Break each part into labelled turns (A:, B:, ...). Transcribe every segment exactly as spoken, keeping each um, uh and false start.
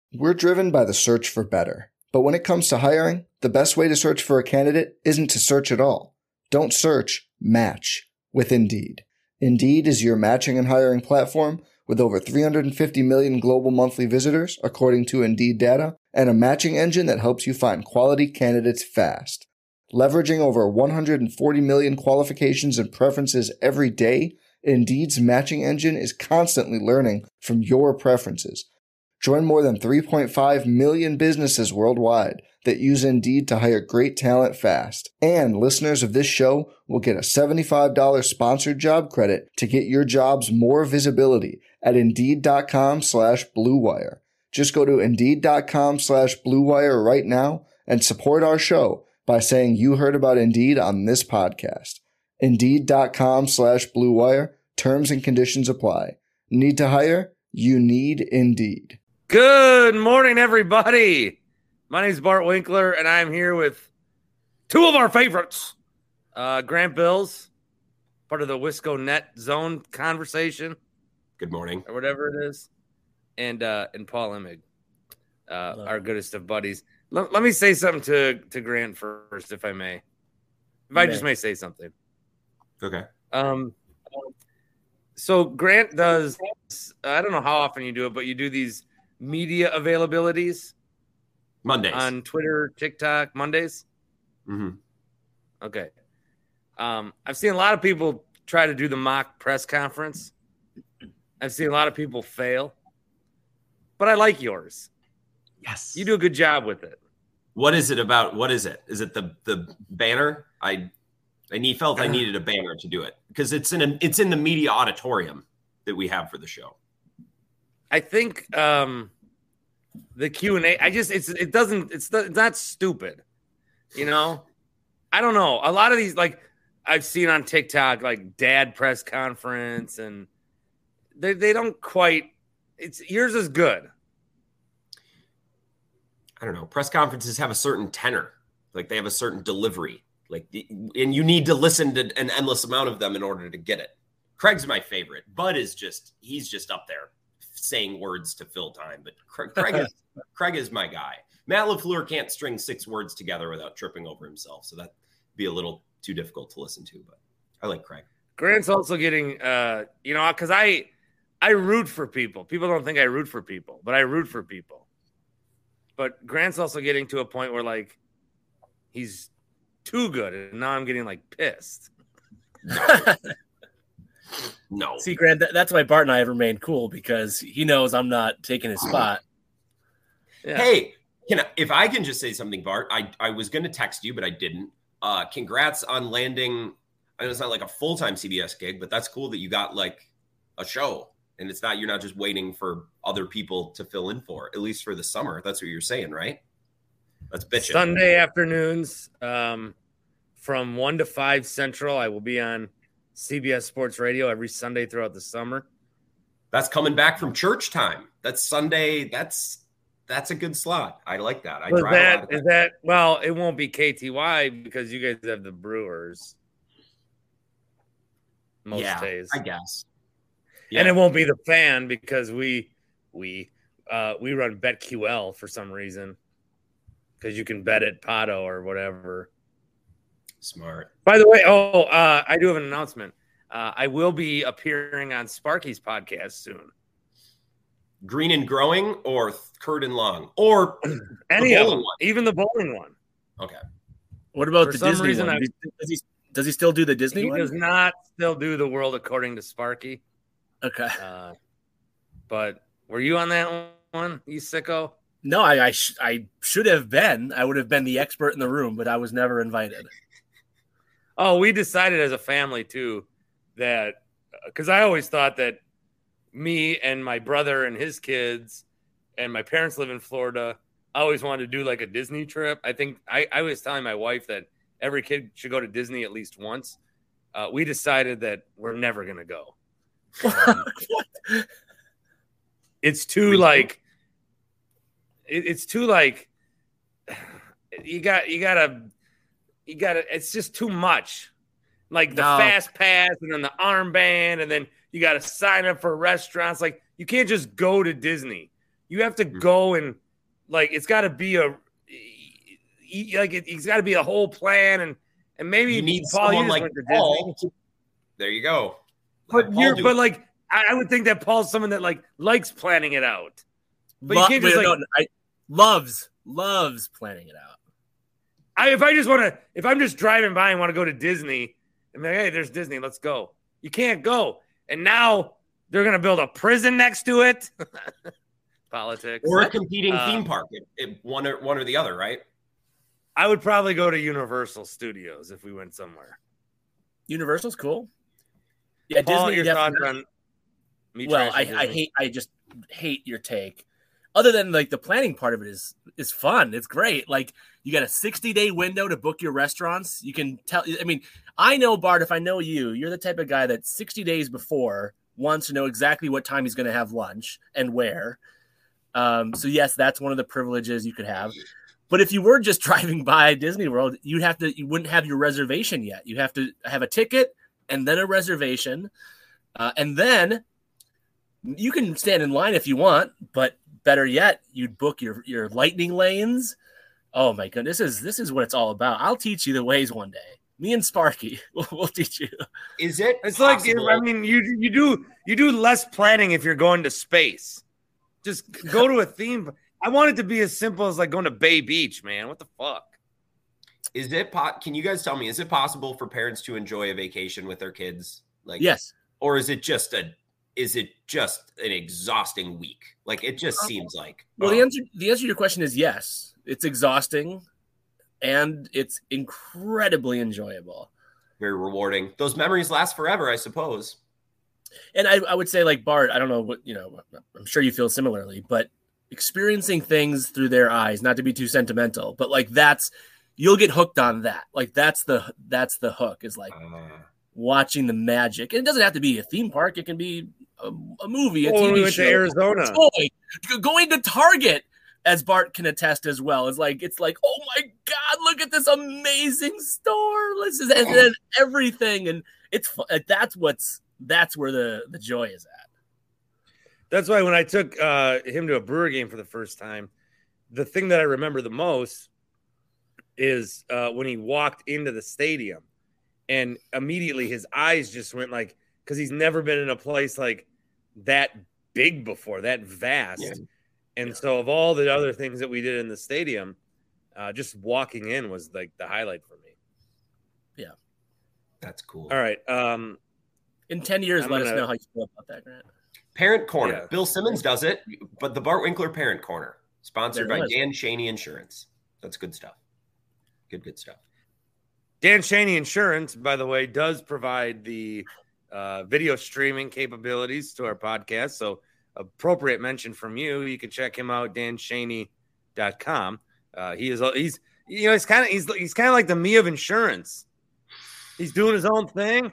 A: We're driven by the search for better. But when it comes to hiring, the best way to search for a candidate isn't to search at all. Don't search, match with Indeed. Indeed is your matching and hiring platform with over three hundred fifty million global monthly visitors, according to Indeed data, and a matching engine that helps you find quality candidates fast. Leveraging over one hundred forty million qualifications and preferences every day, Indeed's matching engine is constantly learning from your preferences. Join more than three point five million businesses worldwide that use Indeed to hire great talent fast. And listeners of this show will get a seventy-five dollars sponsored job credit to get your jobs more visibility at Indeed.com slash Blue Wire. Just go to Indeed.com slash Blue Wire right now and support our show by saying you heard about Indeed on this podcast. Indeed.com slash Blue Wire. Terms and conditions apply. Need to hire? You need Indeed.
B: Good morning, everybody. My name is Bart Winkler, and I'm here with two of our favorites. Uh, Grant Bills, part of the Wisco Net Zone conversation.
C: Good morning.
B: Or whatever it is. And uh, and Paul Emig, uh, our goodest of buddies. Let, let me say something to, to Grant first, if I may. If may. I just may say something.
C: Okay.
B: Um. So Grant does, I don't know how often you do it, but you do these media availabilities.
C: Mondays.
B: On Twitter, TikTok, Mondays?
C: Mm-hmm.
B: Okay. Um, I've seen a lot of people try to do the mock press conference. I've seen a lot of people fail. But I like yours.
C: Yes.
B: You do a good job with it.
C: What is it about? What is it? Is it the the banner? I I need, felt I needed a banner to do it because it's in a, it's in the media auditorium that we have for the show.
B: I think um, the Q and A. I just it's it doesn't it's, it's not stupid, you know. I don't know. A lot of these, like I've seen on TikTok, like dad press conference, and they they don't quite. It's yours is good.
C: I don't know. Press conferences have a certain tenor, like they have a certain delivery. Like, and you need to listen to an endless amount of them in order to get it. Craig's my favorite. Bud is just, he's just up there saying words to fill time. But Craig, Craig, is, Craig is my guy. Matt LaFleur can't string six words together without tripping over himself. So that'd be a little too difficult to listen to. But I like Craig.
B: Grant's also getting, uh, you know, because I, I root for people. People don't think I root for people, but I root for people. But Grant's also getting to a point where, like, he's too good, and now I'm getting like pissed.
C: No. no.
D: See, Grant, that's why Bart and I have remained cool because he knows I'm not taking his spot.
C: Yeah. Hey, can I, if I can just say something, Bart, I, I was going to text you, but I didn't. Uh, congrats on landing. I know it's not like a full-time C B S gig, but that's cool that you got like a show, and it's not you're not just waiting for other people to fill in for, at least for the summer. That's what you're saying, right? Let's bitch it.
B: Sunday afternoons um, from one to five Central. I will be on C B S Sports Radio every Sunday throughout the summer.
C: That's coming back from church time. That's Sunday. That's that's a good slot. I like that. I
B: is
C: drive
B: that,
C: a lot of that.
B: Is that well? It won't be K T Y because you guys have the Brewers most
C: yeah,
B: days.
C: I guess. Yeah.
B: And it won't be the Fan because we we uh, we run BetQL for some reason. Because you can bet at Pato or whatever.
C: Smart.
B: By the way, oh, uh, I do have an announcement. Uh, I will be appearing on Sparky's podcast soon.
C: Green and Growing or Curd and Long? Or
B: any of them, one. Even the bowling one.
C: Okay.
D: What about
B: For
D: the
B: some
D: Disney
B: reason,
D: one?
B: I,
D: does, he, does he still do the Disney
B: he
D: one?
B: He does not still do the World According to Sparky.
D: Okay.
B: Uh, but were you on that one, you sicko?
D: No, I I, sh- I should have been. I would have been the expert in the room, but I was never invited.
B: Oh, we decided as a family, too, that because I always thought that me and my brother and his kids and my parents live in Florida. I always wanted to do like a Disney trip. I think I, I was telling my wife that every kid should go to Disney at least once. Uh, we decided that we're never going to go. Um, it's too like, it, it's too like, you got, you gotta, you gotta, it's just too much. Like the
D: No.
B: fast pass and then the armband, and then you got to sign up for restaurants. Like you can't just go to Disney. You have to go and like it's got to be a like it, it's got to be a whole plan and and maybe
C: you need
B: Paul,
C: someone
B: you
C: like Paul. There you go.
B: But you're but like I, I would think that Paul's someone that like likes planning it out. But
D: Lo-
B: you can't just
D: wait,
B: like
D: no, I, loves loves planning it out.
B: I if I just want to if I'm just driving by and want to go to Disney and be like, hey, there's Disney, let's go. You can't go. And now they're gonna build a prison next to it. Politics.
C: Or a competing
B: um,
C: theme park. It, it, one or one or the other, right?
B: I would probably go to Universal Studios if we went somewhere.
D: Universal's cool. Yeah,
B: Paul,
D: Disney.
B: your thoughts
D: Definitely.
B: on me
D: Well, I,
B: trashing
D: I
B: Disney?
D: hate. I just hate your take. Other than like the planning part of it is is fun. It's great. Like you got a sixty day window to book your restaurants. You can tell. I mean, I know Bart. If I know you, you're the type of guy that sixty days before wants to know exactly what time he's going to have lunch and where. Um, so yes, that's one of the privileges you could have. But if you were just driving by Disney World, you'd have to. You wouldn't have your reservation yet. You have to have a ticket and then a reservation, uh, and then you can stand in line if you want. But better yet, you'd book your your lightning lanes. Oh my goodness, this is this is what it's all about. I'll teach you the ways one day. Me and Sparky, we'll, we'll teach you.
C: Is it?
B: It's
C: possible?
B: like I mean, you you do you do less planning if you're going to space. Just go to a theme. I want it to be as simple as like going to Bay Beach, man. What the fuck?
C: Is it? Po- Can you guys tell me? Is it possible for parents to enjoy a vacation with their kids? Like
D: Yes.
C: Or is it just a? Is it just an exhausting week? Like it just seems like.
D: Well,
C: oh,
D: the answer the answer to your question is yes. It's exhausting, and it's incredibly enjoyable.
C: very rewarding. Those memories last forever, I suppose.
D: And I, I would say, like Bart, I don't know what, you know, I'm sure you feel similarly, but experiencing things through their eyes, not to be too sentimental, but like that's, you'll get hooked on that. Like that's the, that's the hook is like uh, watching the magic. And it doesn't have to be a theme park. It can be a, a movie, a
B: oh,
D: T V
B: we went
D: show.
B: to Arizona.
D: Going, going to Target, as Bart can attest as well, is like, it's like, oh my God, look at this amazing store. This is, and then everything. And it's, that's what's, that's where the, the joy is at.
B: That's why when I took uh, him to a Brewer game for the first time, the thing that I remember the most is uh, when he walked into the stadium and immediately his eyes just went like, because he's never been in a place like that big before, that vast. Yeah. And yeah. so of all the other things that we did in the stadium, uh, just walking in was like the highlight for me.
D: Yeah.
C: That's cool.
B: All right. Um,
D: In ten years,
B: I'm
D: let
B: gonna...
D: us know how you feel about that, Grant.
C: Parent Corner.
B: Yeah.
C: Bill Simmons does it, but the Bart Winkler Parent Corner, sponsored by
D: was.
C: Dan Cheney Insurance. That's good stuff. Good, good stuff.
B: Dan Cheney Insurance, by the way, does provide the uh, video streaming capabilities to our podcast. So appropriate mention from you. You can check him out, dan cheney dot com. Uh, he is, he's, you know, he's kind of, he's, he's kind of like the me of insurance. He's doing his own thing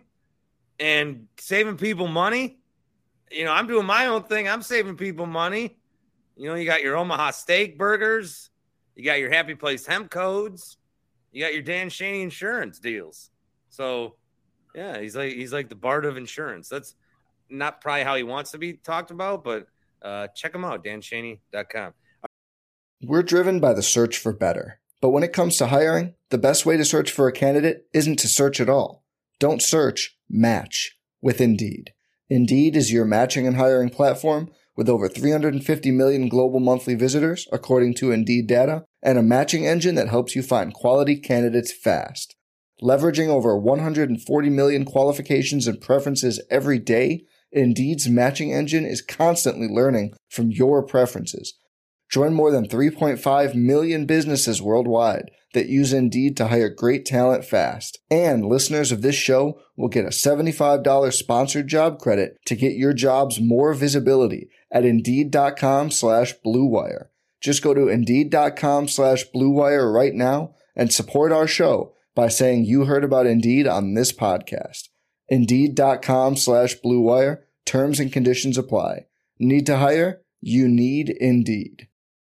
B: and saving people money. You know, I'm doing my own thing. I'm saving people money. You know, you got your Omaha steak burgers. You got your Happy Place hemp codes. You got your Dan Cheney insurance deals. So, yeah, he's like he's like the Bart of insurance. That's not probably how he wants to be talked about, but uh, check him out, dan cheney dot com.
A: We're driven by the search for better. But when it comes to hiring, the best way to search for a candidate isn't to search at all. Don't search, match with Indeed. Indeed is your matching and hiring platform with over three hundred fifty million global monthly visitors, according to Indeed data, and a matching engine that helps you find quality candidates fast. Leveraging over one hundred forty million qualifications and preferences every day, Indeed's matching engine is constantly learning from your preferences. Join more than three point five million businesses worldwide that use Indeed to hire great talent fast. And listeners of this show will get a seventy-five dollars sponsored job credit to get your jobs more visibility at Indeed.com slash Blue Wire. Just go to Indeed.com slash Blue Wire right now and support our show by saying you heard about Indeed on this podcast. Indeed.com slash Blue Wire. Terms and conditions apply. Need to hire? You need Indeed.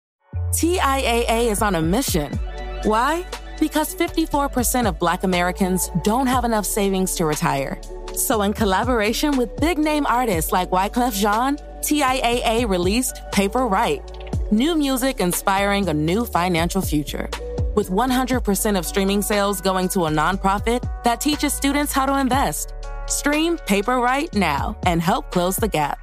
E: T I A A is on a mission. Why? Because fifty-four percent of Black Americans don't have enough savings to retire. So in collaboration with big-name artists like Wyclef Jean, T I A A released Paper Right, new music inspiring a new financial future. With one hundred percent of streaming sales going to a nonprofit that teaches students how to invest. Stream Paper Right now and help close the gap.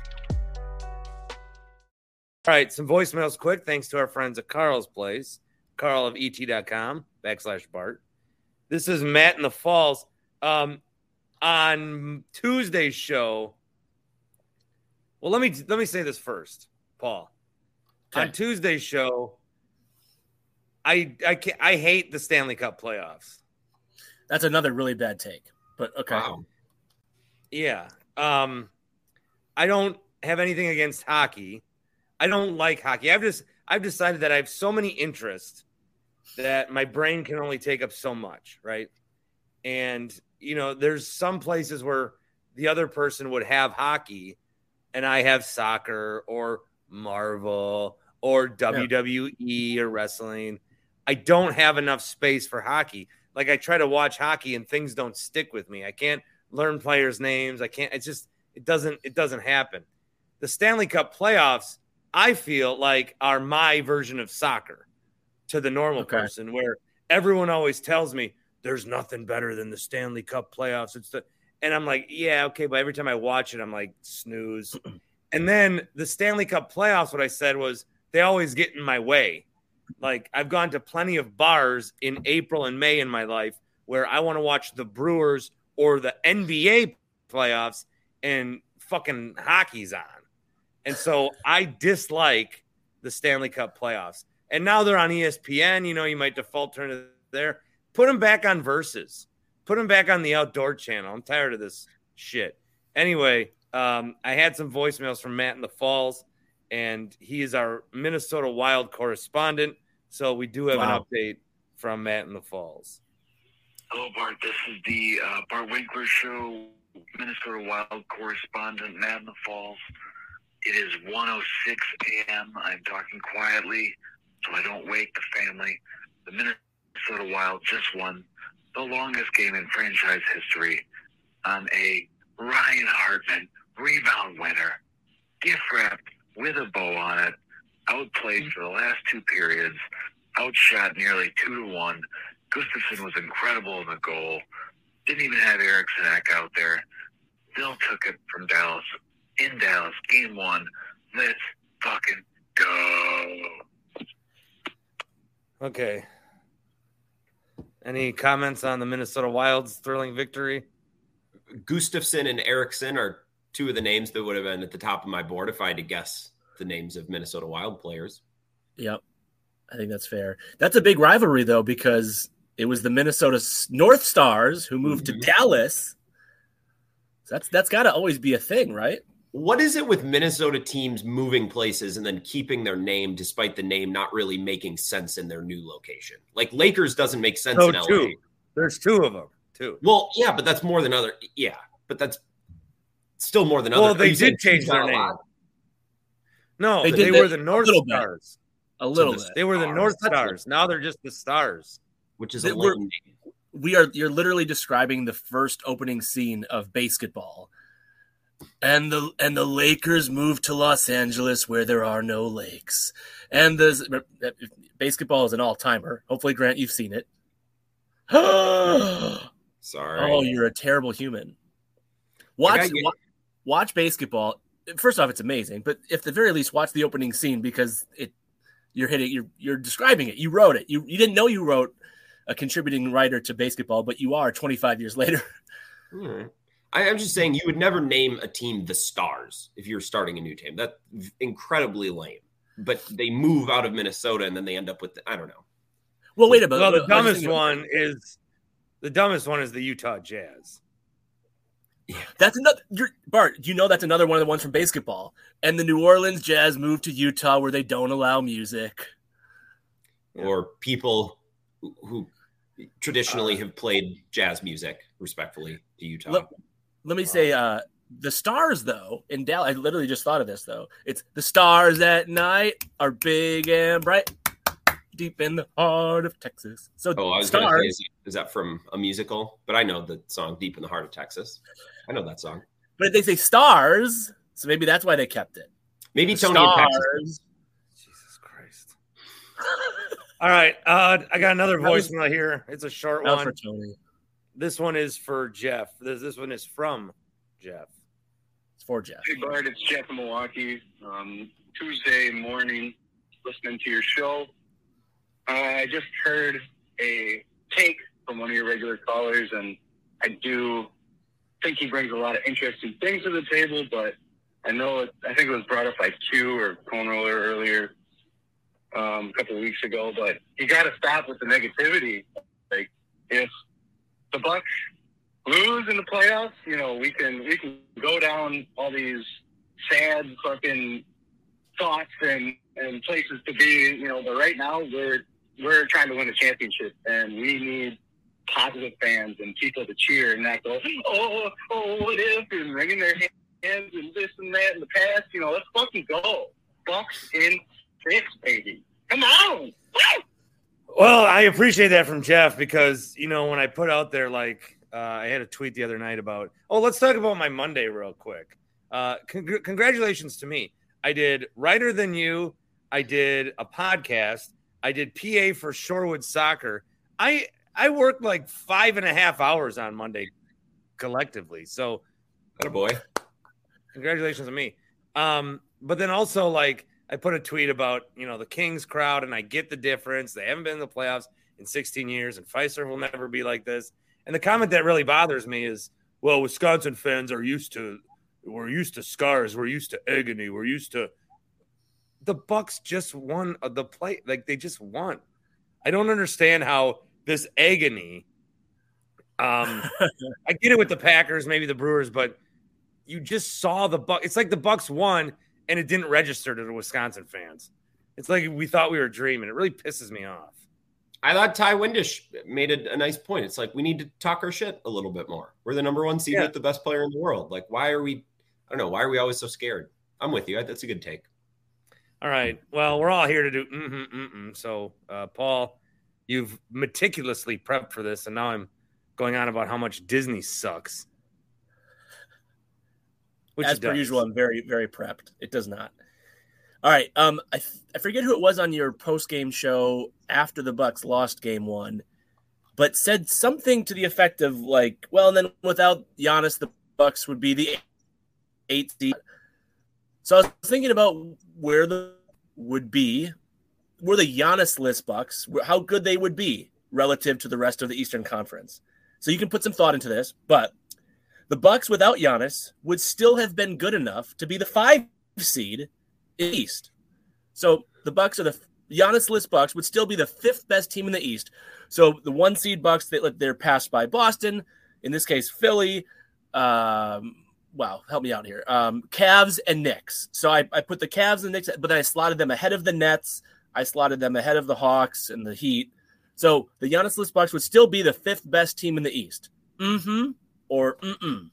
B: All right, some voicemails quick. Thanks to our friends at Carl's Place, Carl of E T dot com backslash Bart. This is Matt in the Falls. Um, on Tuesday's show, well, let me let me say this first, Paul. Okay. On Tuesday's show, I I can't, I hate the Stanley Cup playoffs.
D: That's another really bad take, but okay.
B: Wow. Yeah. Um, I don't have anything against hockey. I don't like hockey. I've just I've decided that I have so many interests that my brain can only take up so much, right? And you know, there's some places where the other person would have hockey and I have soccer or Marvel or W W E yeah. or wrestling. I don't have enough space for hockey. Like I try to watch hockey and things don't stick with me. I can't learn players' names. I can't, it's just, it doesn't, it doesn't happen. The Stanley Cup playoffs, I feel like are my version of soccer to the normal okay. person, where everyone always tells me there's nothing better than the Stanley Cup playoffs. It's the, and I'm like, yeah, okay. But every time I watch it, I'm like, snooze. And then the Stanley Cup playoffs, what I said was they always get in my way. Like I've gone to plenty of bars in April and May in my life where I want to watch the Brewers or the N B A playoffs and fucking hockey's on. And so I dislike the Stanley Cup playoffs. And now they're on E S P N. You know, you might default turn to there. Put them back on Versus. Put them back on the Outdoor Channel. I'm tired of this shit. Anyway, um, I had some voicemails from Matt in the Falls, and he is our Minnesota Wild correspondent. So we do have wow. an update from Matt in the Falls.
F: Hello, Bart. This is the uh, Bart Winkler Show, Minnesota Wild correspondent, Matt in the Falls. It is one oh six a.m. I'm talking quietly so I don't wake the family. The Minnesota Wild just won the longest game in franchise history on a Ryan Hartman rebound winner, gift wrapped with a bow on it, outplayed for the last two periods, outshot nearly two to one. Gustafsson was incredible in the goal. Didn't even have Eriksson out there. Still took it from Dallas. In Dallas, game one. Let's fucking go.
B: Okay. Any comments on the Minnesota Wild's thrilling victory?
C: Gustafsson and Eriksson are two of the names that would have been at the top of my board if I had to guess the names of Minnesota Wild players.
D: Yep. I think that's fair. That's a big rivalry, though, because it was the Minnesota North Stars who moved mm-hmm. to Dallas. So that's that's got to always be a thing, right?
C: What is it with Minnesota teams moving places and then keeping their name despite the name not really making sense in their new location? Like Lakers doesn't make sense
B: oh,
C: in L A.
B: Two. There's two of them, too.
C: Well, yeah, but that's more than other. Yeah, but that's still more than other.
B: Well, they did change their name. No, they, they were the North Stars.
D: A little
B: so
D: bit.
B: They were the North Stars. Now they're just the Stars.
C: Which is a little name.
D: We are you're literally describing the first opening scene of Basketball. And the and the Lakers moved to Los Angeles where there are no lakes. And the Basketball is an all-timer. Hopefully, Grant, you've seen it.
C: Sorry.
D: Oh, you're a terrible human. Watch watch, watch Basketball. First off, it's amazing, but at the very least, watch the opening scene because it you're hitting you're you're describing it. You wrote it. You you didn't know you wrote a contributing writer to Basketball, but you are twenty-five years later.
C: Hmm. I, I'm just saying you would never name a team the Stars if you're starting a new team. That's incredibly lame. But they move out of Minnesota and then they end up with, the, I don't know.
D: Well, wait a minute.
B: Well, the dumbest one is the dumbest one is the Utah Jazz.
D: Yeah, that's another. You're, Bart, do you know that's another one of the ones from Basketball? And the New Orleans Jazz moved to Utah where they don't allow music,
C: or people who, who traditionally uh, have played jazz music, respectfully, to Utah.
D: Let, let me wow. say, uh, the Stars, though, in Dallas, I literally just thought of this, though. It's the stars at night are big and bright, deep in the heart of Texas. So,
C: oh, I was
D: Stars.
C: Gonna say, is, is that from a musical? But I know the song Deep in the Heart of Texas. I know that song.
D: But they say stars, so maybe that's why they kept it.
C: Maybe
D: The
C: Tony and Texas.
D: Stars.
B: Jesus Christ. All right. Uh, I got another
D: That was-
B: voicemail here. It's a short
D: Not
B: one.
D: for Tony.
B: This one is for Jeff. This, this one is from Jeff.
D: It's for Jeff.
G: Hey, Bart, it's Jeff in Milwaukee. Um, Tuesday morning, listening to your show. Uh, I just heard a take from one of your regular callers, and I do think he brings a lot of interesting things to the table, but I know, it, I think it was brought up by Q or Cone Roller earlier um, a couple of weeks ago, but you got to stop with the negativity. Like, if the Bucks lose in the playoffs, you know, we can we can go down all these sad fucking thoughts and, and places to be, you know, but right now we're we're trying to win a championship, and we need positive fans and people to cheer and not go, oh, oh, what if, and wringing their hands and this and that in the past. You know, let's fucking go. Bucks in six, baby. Come on. Woo!
B: Well, I appreciate that from Jeff because, you know, when I put out there, like, uh, I had a tweet the other night about, oh, let's talk about my Monday real quick. Uh, con- congratulations to me. I did Writer Than You. I did a podcast. I did P A for Shorewood Soccer. I I worked like five and a half hours on Monday collectively. So,
C: Attaboy.
B: congratulations to me. Um, but then also, like, I put a tweet about, you know, the Kings crowd, and I get the difference. They haven't been in the playoffs in sixteen years, and Pfizer will never be like this. And the comment that really bothers me is, well, Wisconsin fans are used to, we're used to scars, we're used to agony, we're used to. The Bucks just won the play, like they just won. I don't understand how this agony. Um, I get it with the Packers, maybe the Brewers, but you just saw the Buck. It's like the Bucks won, and it didn't register to the Wisconsin fans. It's like we thought we were dreaming. It really pisses me off.
C: I thought Ty Windish made a, a nice point. It's like we need to talk our shit a little bit more. We're the number one seed
B: Yeah.
C: with the best player in the world. Like, why are we? I don't know. Why are we always so scared? I'm with you. That's a good take.
B: All right. Well, we're all here to do mm-hmm, mm-hmm. So, uh, Paul, you've meticulously prepped for this, and now I'm going on about how much Disney sucks. Which
D: As
B: it
D: per
B: does.
D: usual, I'm very, very prepped. It does not. All right. Um, I, f- I forget who it was on your post-game show after the Bucks lost game one, but said something to the effect of like, well, and then without Giannis, the Bucks would be the eighth seed. So I was thinking about where the would be, where the Giannis-less Bucks, how good they would be relative to the rest of the Eastern Conference. So you can put some thought into this, but the Bucks without Giannis would still have been good enough to be the five seed in the East. So the Bucks are the Giannis-less Bucks would still be the fifth best team in the East. So the one seed Bucks, they, they're passed by Boston, in this case Philly. Um, wow, help me out here. Um, Cavs and Knicks. So I, I put the Cavs and Knicks, but then I slotted them ahead of the Nets. I slotted them ahead of the Hawks and the Heat. So the Giannis-less Bucks would still be the fifth best team in the East. Mm-hmm. Or mm-mm.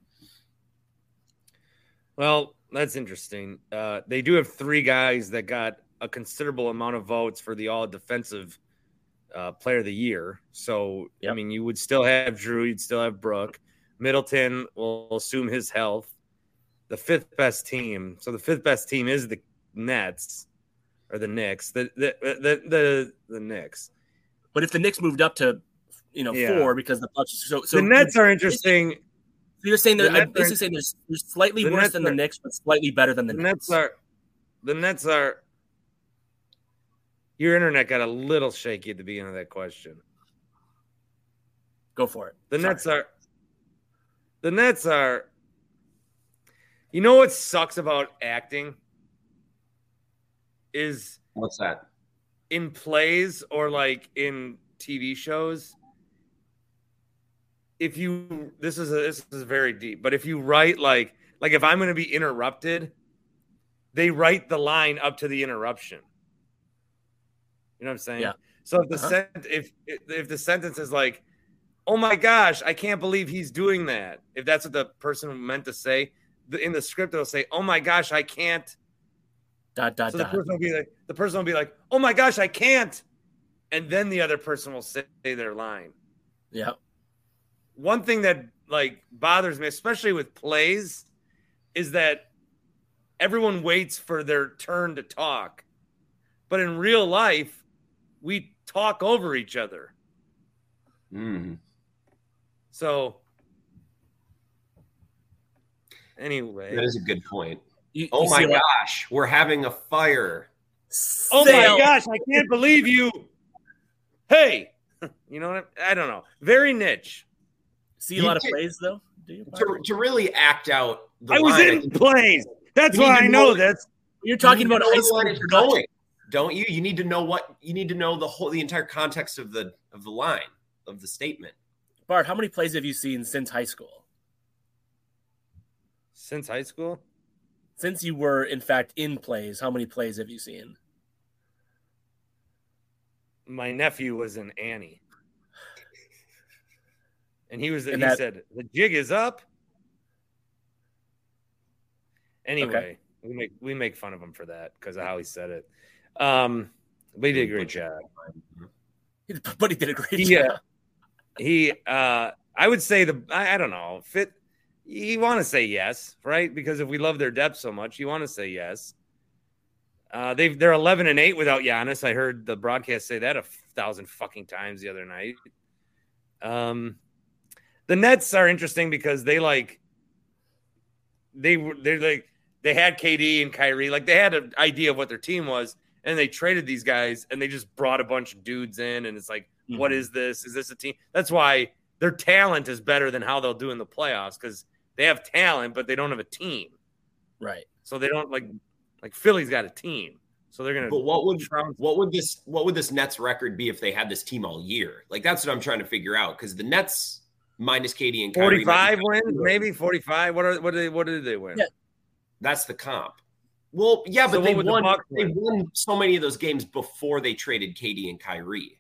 B: Well, that's interesting. Uh, they do have three guys that got a considerable amount of votes for the all defensive uh, player of the year. So,
D: Yep.
B: I mean, you would still have Drew, you'd still have Brooke. Middleton will assume his health. The fifth best team. So the fifth best team is the Nets or the Knicks. The the the the, the Knicks.
D: But if the Knicks moved up to, you know,
B: Yeah.
D: four because the Bucks, so so
B: the Nets are interesting.
D: You're saying
B: the
D: they're
B: Nets
D: I'm basically
B: are-
D: saying they're, they're slightly
B: the
D: worse
B: Nets
D: than the
B: are-
D: Knicks, but slightly better than the,
B: The
D: Nets.
B: Nets are the Nets are your internet got a little shaky at the beginning of that question.
D: Go for it.
B: The
D: Sorry.
B: Nets are the Nets are you know what sucks about acting is
C: What's that?
B: in plays or like in T V shows. If you this is a, this is very deep, but if you write like like if I'm going to be interrupted, they write the line up to the interruption. You know what I'm saying?
D: Yeah.
B: So if the
D: Uh-huh.
B: sent if if the sentence is like, "Oh my gosh, I can't believe he's doing that," if that's what the person meant to say, the, in the script it'll say, "Oh my gosh, I can't."
D: Dot dot
B: So the
D: dot.
B: person will be like, the person will be like, "Oh my gosh, I can't," and then the other person will say their line.
D: Yeah.
B: One thing that like bothers me, especially with plays, is that everyone waits for their turn to talk. But in real life, we talk over each other.
C: Mm.
B: So anyway.
C: That is a good point.
D: You,
C: oh
D: you
C: my
D: see, like,
C: gosh, we're having a fire.
B: Oh
D: Sale.
B: my gosh, I can't believe you. Hey, you know what? I don't know. Very niche.
D: See a
C: You
D: lot of
C: did-
D: plays though. Do you?
C: To, to really act out the
B: I was
C: line,
B: in
C: think
B: plays. That's
C: You need
B: why
C: to
B: I know
C: know-
B: this.
D: You're talking
C: you need
D: about
C: to know
D: high school
C: where it's
D: production.
C: going, don't you? You need to know what you need to know the whole the entire context of the of the line of the statement.
D: Bart, how many plays have you seen since high school?
B: Since high school?
D: Since you were, in fact, in plays, how many plays have you seen?
B: My nephew was in Annie. And he was
D: And
B: he
D: that-
B: said, the jig is up. Anyway,
D: Okay.
B: we make we make fun of him for that because of how he said it. Um, but he did a great job.
D: But he did a great
B: Yeah.
D: job.
B: He uh I would say the I, I don't know, fit you want to say yes, right? Because if we love their depth so much, you want to say yes. Uh they've they're eleven and eight without Giannis. I heard the broadcast say that a thousand fucking times the other night. Um the Nets are interesting because they like they were they're like they had K D and Kyrie, like they had an idea of what their team was, and they traded these guys and they just brought a bunch of dudes in, and it's like,
D: Mhm.
B: what is this? Is this a team? That's why their talent is better than how they'll do in the playoffs, because they have talent, but they don't have a team.
D: Right.
B: So they don't like like Philly's got a team. So they're gonna
C: But what would
B: trounce-
C: what would this what would this Nets record be if they had this team all year? Like that's what I'm trying to figure out because the Nets minus K D and Kyrie,
B: forty-five wins, maybe forty-five. What are what did they what did they win?
D: Yeah.
C: that's the comp. Well, yeah,
B: So
C: but
B: what
C: they
B: would the
C: won.
B: Bucks
C: They
B: win?
C: won so many of those games before they traded K D and Kyrie.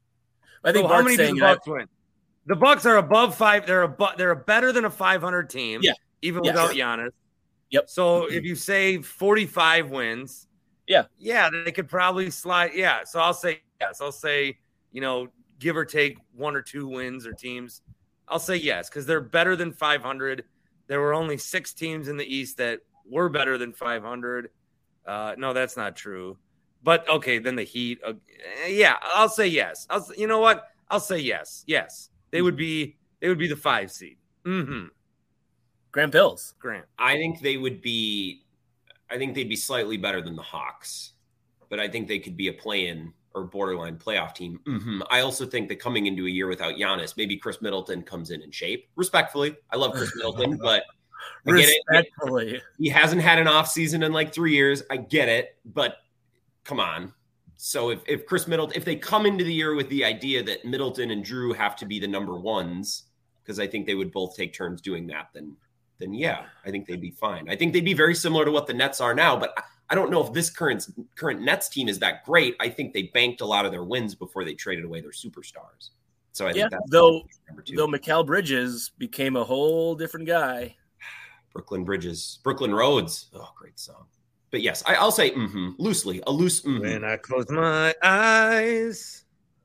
D: I think
B: So how
D: Bart's
B: many did
D: saying
B: the
D: that
B: Bucks win? The Bucks are above five. They're above. They're better than a five hundred team.
D: Yeah.
B: even
D: Yes.
B: without Giannis.
D: Yep.
B: So if you say forty-five wins,
D: Yeah.
B: yeah, they could probably slide. Yeah. So I'll say yes. I'll say, you know, give or take one or two wins or teams. I'll say yes because they're better than five hundred. There were only six teams in the East that were better than five hundred. Uh, no, that's not true. But okay, then the Heat. Uh, yeah, I'll say yes. I'll. You know what? I'll say yes. Yes, they would be. They would be the five seed. Mm-hmm.
D: Grant Bills.
B: Grant.
C: I think they would be. I think they'd be slightly better than the Hawks, but I think they could be a play-in or borderline playoff team. Mm-hmm. I also think that coming into a year without Giannis, maybe Chris Middleton comes in in shape. Respectfully, I love Chris Middleton, but I get it.
D: Respectfully.
C: He hasn't had an offseason in like three years. I get it, but come on. So if, if Chris Middleton, if they come into the year with the idea that Middleton and Drew have to be the number ones, because I think they would both take turns doing that, then then yeah, I think they'd be fine. I think they'd be very similar to what the Nets are now, but I, I don't know if this current current Nets team is that great. I think they banked a lot of their wins before they traded away their superstars. So I
D: Yeah,
C: think that's
D: though
C: number two.
D: though Mikal Bridges became a whole different guy.
C: Brooklyn Bridges, Brooklyn Roads. Oh, great song. But yes, I, I'll say mm-hmm, loosely, a loose mm-hmm.
B: When I close my eyes,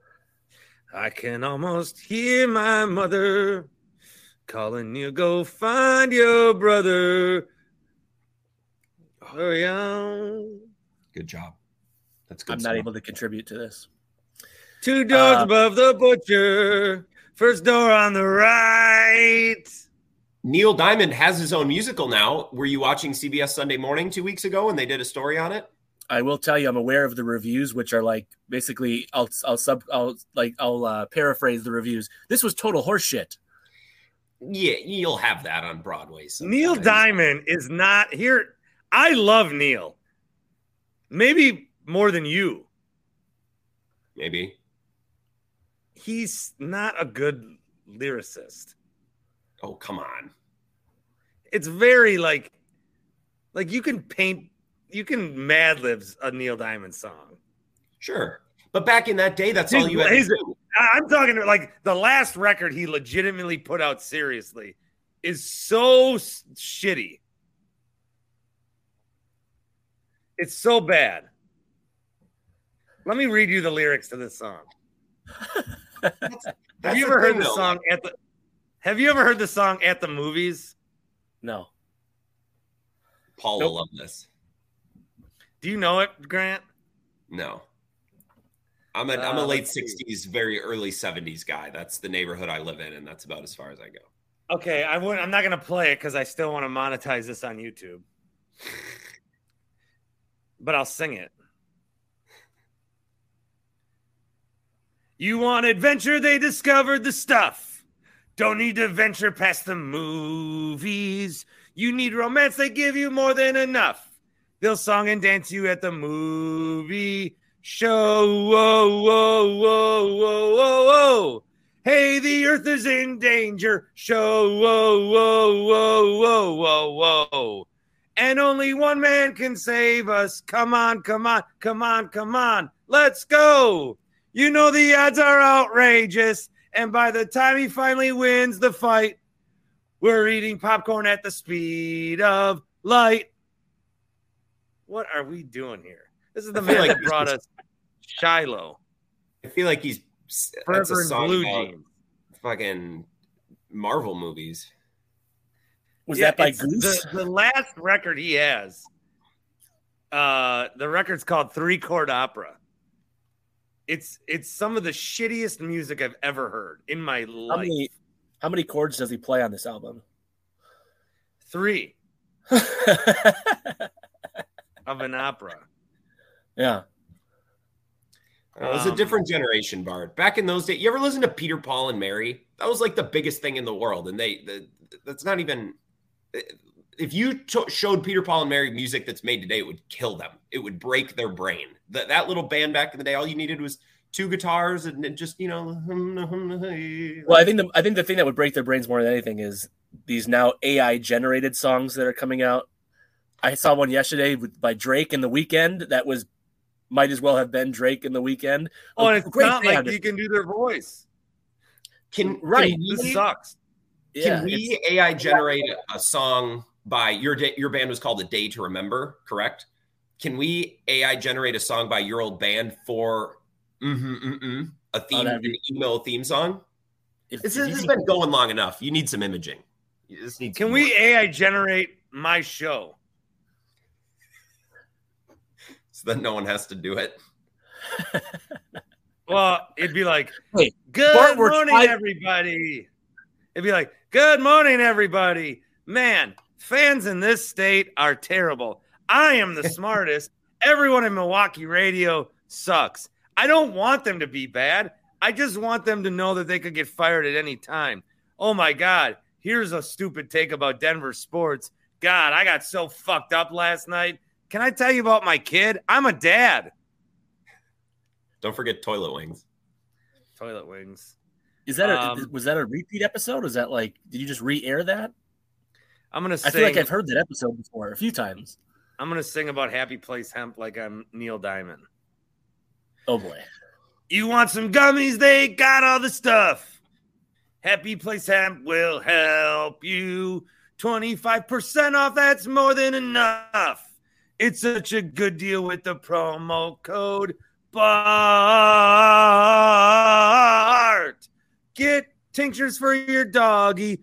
B: I can almost hear my mother calling you, go find your brother. Hurry on.
C: Good job. That's good.
D: I'm not able to contribute to this.
B: Two doors
D: Uh,
B: above the butcher. First door on the right.
C: Neil Diamond has his own musical now. Were you watching C B S Sunday Morning two weeks ago and they did a story on it?
D: I will tell you, I'm aware of the reviews, which are like basically, I'll I'll sub, I'll like I'll uh, paraphrase the reviews. This was total horseshit.
C: Yeah, you'll have that on Broadway. sometime.
B: Neil Diamond is not here. I love Neil. Maybe more than you.
C: Maybe.
B: He's not a good lyricist.
C: Oh, come on.
B: It's very like, like you can paint, you can Mad Libs a Neil Diamond song.
C: Sure. But back in that day, that's all
B: His-
C: you had to
B: his-
C: do.
B: I'm talking like the last record he legitimately put out seriously is so s- shitty. It's so bad. Let me read you the lyrics to this song.
C: That's
B: Have you
C: the
B: ever heard
C: thing,
B: the
C: though.
B: song at the Have you ever heard the song at the movies?
D: No.
C: Paul
D: Nope.
C: will love this.
B: Do you know it, Grant?
C: No. I'm a, I'm
B: Uh,
C: a late
B: let's see.
C: sixties, very early seventies guy. That's the neighborhood I live in, and that's about as far as I go.
B: Okay, I wouldn't, I'm not going to play it because I still want to monetize this on YouTube. But I'll sing it. You want adventure? They discovered the stuff. Don't need to venture past the movies. You need romance? They give you more than enough. They'll song and dance you at the movie show. Whoa, whoa, whoa, whoa, whoa, whoa. Hey, the earth is in danger. Show. Whoa, whoa, whoa, whoa, whoa, whoa. And only one man can save us. Come on, come on, come on, come on. Let's go. You know the odds are outrageous. And by the time he finally wins the fight, we're eating popcorn at the speed of light. What are we doing here? This is the
C: I feel
B: man
C: like
B: that brought
C: this
B: us Shiloh.
C: I feel like he's that's
B: Forever
C: a
B: in
C: song
B: Blue
C: about
B: Jeans.
C: fucking Marvel movies.
D: Was
B: Yeah,
D: that by
B: it's
D: Goose?
B: The, the last record he has, uh, the record's called Three Chord Opera. It's it's some of the shittiest music I've ever heard in my
D: How
B: life.
D: many how many chords does he play on this album?
B: Three of an opera.
D: Yeah.
C: Uh, it was a
B: Um,
C: different generation, Bart. Back in those days, you ever listen to Peter, Paul, and Mary? That was like the biggest thing in the world, and they the, that's not even. If you to- showed Peter, Paul, and Mary music that's made today, it would kill them. It would break their brain. That that little band back in the day, all you needed was two guitars and it just you know.
D: Well, I think the I think the thing that would break their brains more than anything is these now A I generated songs that are coming out. I saw one yesterday with, by Drake in The Weeknd that was might as well have been Drake in The Weeknd.
B: Oh, and
D: A
B: it's
D: great
B: not like
D: band.
B: you can do their voice.
C: Can
D: Right.
C: Can
B: This
C: we,
B: sucks.
D: Yeah,
C: can we
D: it's-
C: A I generate a song by your day? Your band was called A Day to Remember, correct? Can we A I generate a song by your old band for mm-hmm, mm-mm, a theme,
D: that'd be-
C: an emo theme song?
D: if-
C: This,
D: if
C: is,
D: you
C: this has
D: can-
C: been going long enough. You need some imaging. You just need
B: Can
C: some
B: we
C: more.
B: A I generate my show?
C: So that no one has to do it.
B: Well, it'd be like,
D: Hey,
B: good
D: Bart, we're
B: morning,
D: trying-
B: everybody. It'd be like, good morning, everybody. Man, fans in this state are terrible. I am the smartest. Everyone in Milwaukee radio sucks. I don't want them to be bad. I just want them to know that they could get fired at any time. Oh, my God. Here's a stupid take about Denver sports. God, I got so fucked up last night. Can I tell you about my kid? I'm a dad.
C: Don't forget toilet wings.
B: Toilet wings.
D: Is that a,
B: Um,
D: was that a repeat episode? Was that like did you just re-air that?
B: I'm gonna
D: I
B: sing.
D: feel like I've heard that episode before a few times.
B: I'm gonna sing about Happy Place Hemp like I'm Neil Diamond.
D: Oh boy.
B: You want some gummies? They got all the stuff. Happy Place Hemp will help you. twenty-five percent off. That's more than enough. It's such a good deal with the promo code BART. Get tinctures for your doggy.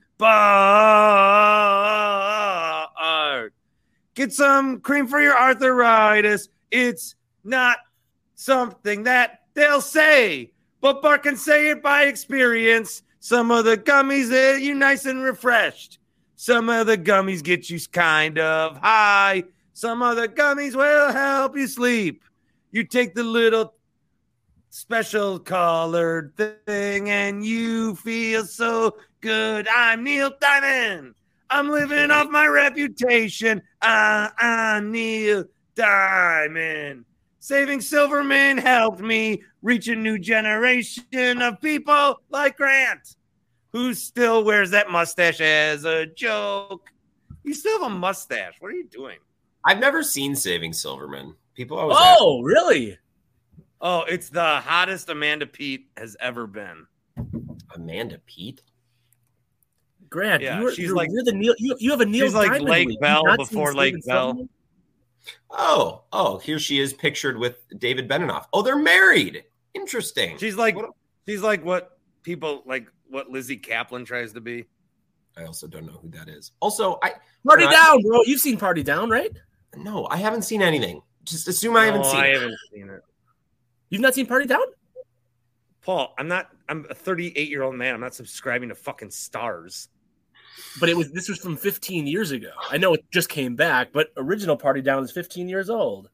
B: BART. Get some cream for your arthritis. It's not something that they'll say, but Bart can say it by experience. Some of the gummies get you nice and refreshed. Some of the gummies get you kind of high. Some of the gummies will help you sleep. You take the little special colored thing and you feel so good. I'm Neil Diamond. I'm living off my reputation. Uh, I'm Neil Diamond. Saving Silverman helped me reach a new generation of people like Grant, who still wears that mustache as a joke. You still have a mustache. What are you doing?
C: I've never seen Saving Silverman. People always ask,
D: Oh, really?
B: Oh, it's the hottest Amanda Pete has ever been.
C: Amanda Pete?
D: Grant,
B: Yeah,
D: you're,
B: she's
D: you're,
B: like-
D: you're the Neil. You, you have a Neil.
B: she's like
D: Diamond
B: Lake
D: week.
B: Bell
D: You've not
B: before
D: seen
B: Lake
D: Steven
B: Bell.
D: Silverman?
C: Oh, oh, here she is pictured with David Benioff. Oh, they're married. Interesting.
B: She's like
C: What-
B: she's like what people like what Lizzie Kaplan tries to be.
C: I also don't know who that is. Also, I
D: Party
C: I,
D: Down, bro. You've seen Party Down, right?
C: No, I haven't seen anything. Just assume I haven't
B: no,
C: seen
B: I
C: it.
B: haven't seen it.
D: You've not seen Party Down?
B: Paul, I'm not. I'm a thirty-eight year old man. I'm not subscribing to fucking Stars.
D: But it was this was from fifteen years ago. I know it just came back, but original Party Down is fifteen years old.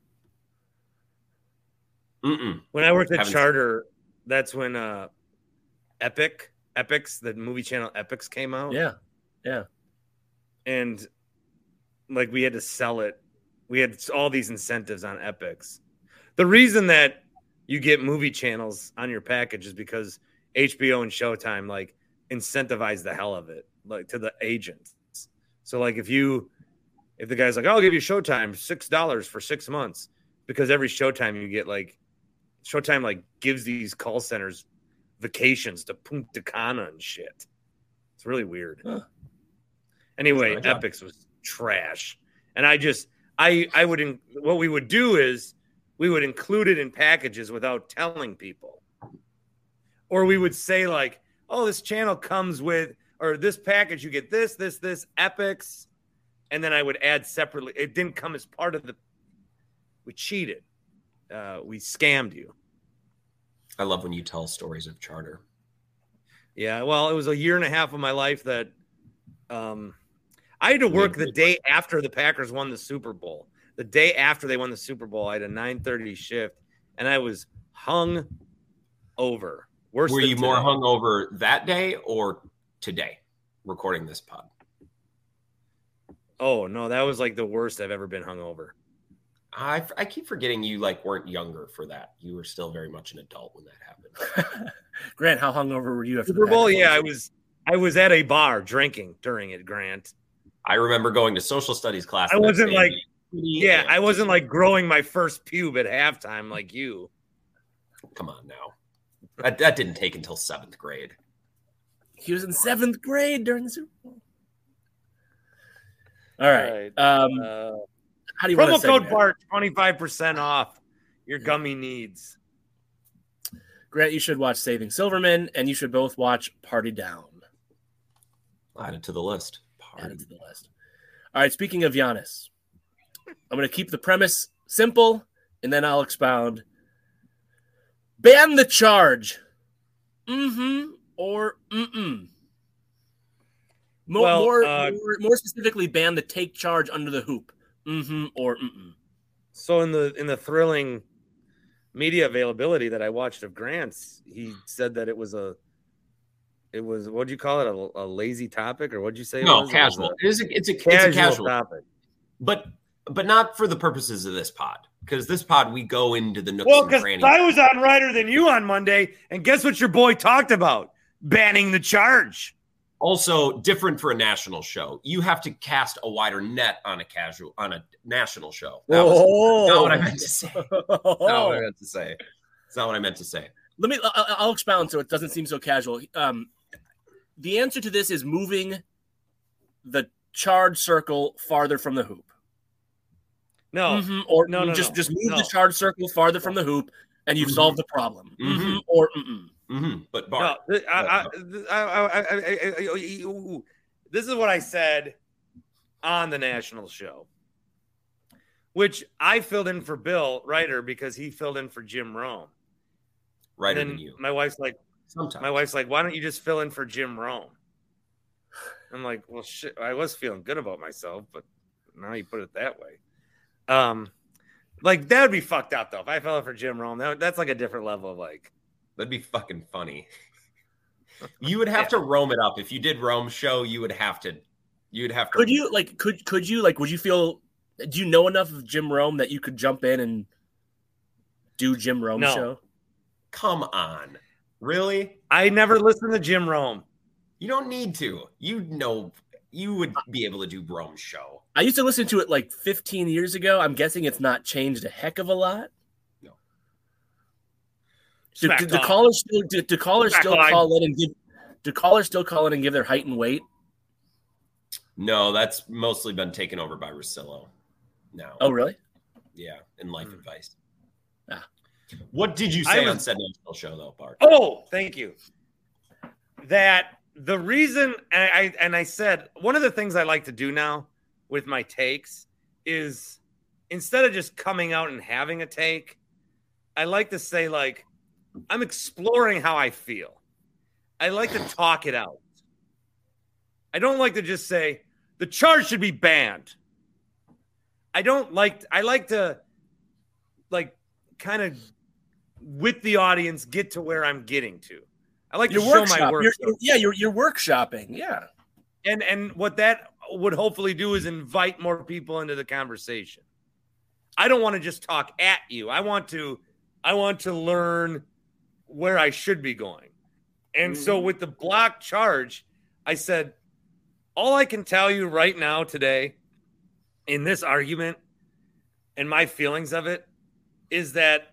C: Mm-mm.
B: When I worked at
C: Haven't
B: Charter, that's when uh, Epic, Epics, the movie channel Epics came out.
D: Yeah, yeah.
B: And like we had to sell it. We had all these incentives on Epics. The reason that you get movie channels on your package is because H B O and Showtime like incentivize the hell of it, like to the agents. So like if you, if the guy's like, I'll give you Showtime six dollars for six months, because every Showtime you get like, Showtime like gives these call centers vacations to Punta Cana and shit. It's really weird. Huh. Anyway, Epics was trash, and I just I I would in, what we would do is we would include it in packages without telling people, or we would say like, oh, this channel comes with, or this package you get this this this Epics, and then I would add separately. It didn't come as part of the. We cheated. Uh, we scammed you.
C: I love when you tell stories of Charter.
B: Yeah, well, it was a year and a half of my life that um, I had to work the day after the Packers won the Super Bowl. The day after they won the Super Bowl, I had a nine thirty shift, and I was hung over. Worse
C: Were
B: than
C: you
B: today.
C: more hung over that day or today, recording this pod?
B: Oh, no, that was like the worst I've ever been hung over.
C: I, I keep forgetting you like weren't younger for that. You were still very much an adult when that happened.
D: Grant, how hungover were you after
B: Super
D: the
B: Bowl?
D: Packers?
B: Yeah, I was. I was at a bar drinking during it. Grant.
C: I remember going to social studies class.
B: I wasn't like.
C: Yeah,
B: Yeah, I wasn't like growing my first pube at halftime like you.
C: Come on now, that that didn't take until seventh grade.
D: He was in seventh grade during the Super Bowl. All right.
B: All right.
D: Um,
B: Uh,
D: how do you
B: promo
D: want to
B: code
D: segue?
B: Bart twenty-five percent off your gummy needs.
D: Grant, you should watch Saving Silverman, and you should both watch Party Down.
C: Add it to the list.
D: Add it to the list. All right. Speaking of Giannis, I'm going to keep the premise simple, and then I'll expound. Ban the charge. Mm-hmm or mm-mm. More,
B: Well,
D: more,
B: uh,
D: more, more specifically, ban the take charge under the hoop. Mm-hmm or mm-mm.
B: So in the in the thrilling media availability that I watched of Grant's, he said that it was a, it was what'd you call it, a, a lazy topic, or what'd you say?
C: No,
B: it was?
C: casual.
B: It, was
C: it is a, it's a
B: a casual,
C: it's a casual
B: topic.
C: but but not for the purposes of this pod. Because this pod, we go into the nooks
B: Well,
C: and
B: because
C: crannies.
B: I was on Rider Than You on Monday, and guess what your boy talked about? Banning the charge.
C: Also, different for a national show. You have to cast a wider net on a casual on a national show. That was
D: Oh.
C: not what I meant to say. Not what I meant to say. It's not what I meant to say.
D: Let me. I'll, I'll expound so it doesn't seem so casual. Um, the answer to this is moving the charge circle farther from the hoop.
B: No,
D: Mm-hmm, or
B: no, no,
D: just
B: no,
D: just move
B: no.
D: the charge circle farther from the hoop, and you've
C: Mhm.
D: solved the problem.
C: Mhm.
D: Mm-hmm, or mm-mm.
C: Mm-hmm. But
B: no.
C: Bart,
B: th- I, I, th- I, I, I, I, I, I, ooh. This is what I said on the national show, which I filled in for Bill Ryder because he filled in for Jim Rome.
C: righter
B: And
C: than
B: then
C: you.
B: my wife's like,
C: Sometimes.
B: my wife's like, why don't you just fill in for Jim Rome? I'm like, well, shit. I was feeling good about myself, but now you put it that way. Um, like that would be fucked up though. If I fell in for Jim Rome, that, that's like a different level of like.
C: That'd be fucking funny. You would have to roam it up. If you did Rome show, you would have to. You'd have to.
D: Could you like? Could could you like? Would you feel? Do you know enough of Jim Rome that you could jump in and do Jim Rome
B: No.
D: show?
C: Come on, really?
B: I never listened to Jim Rome.
C: You don't need to. You know, you would be able to do Rome show.
D: I used to listen to it like fifteen years ago. I'm guessing it's not changed a heck of a lot.
C: No.
D: Do,
B: Smack
D: do, do
B: talk.
D: callers still do, do callers
B: Smack
D: still
B: line.
D: call in and give? Do callers still call in and give their height and weight?
C: No, that's mostly been taken over by Rosillo now.
D: Oh, really?
C: Yeah, in life
B: Hmm.
C: advice.
D: Ah.
C: What did you
B: I
C: say
B: was-
C: on said national show, though, Bart?
B: Oh, thank you. That the reason and I and I said one of the things I like to do now with my takes is instead of just coming out and having a take, I like to say like I'm exploring how I feel. I like to talk it out. I don't like to just say the charge should be banned. I don't like I like to like kind of with the audience get to where I'm getting to. I like
D: Your
B: to show
D: workshop.
B: my work.
D: You're, yeah, you're you're workshopping. Yeah.
B: And and what that would hopefully do is invite more people into the conversation. I don't want to just talk at you. I want to I want to learn where I should be going. And mm-hmm. so with the block charge, I said, all I can tell you right now today in this argument and my feelings of it is that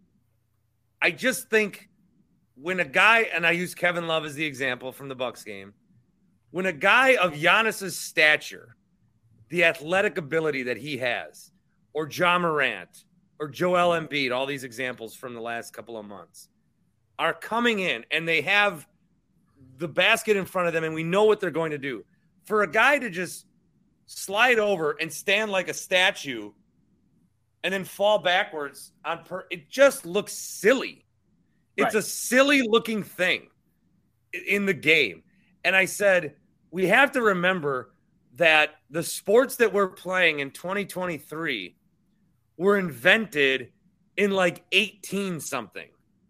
B: I just think when a guy, and I use Kevin Love as the example from the Bucks game, when a guy of Giannis's stature, the athletic ability that he has, or Ja Morant, or Joel Embiid, all these examples from the last couple of months, are coming in and they have the basket in front of them and we know what they're going to do. For a guy to just slide over and stand like a statue and then fall backwards on per, it just looks silly. It's right. a silly looking thing in the game. And I said, we have to remember that the sports that we're playing in twenty twenty-three were invented in like eighteen something.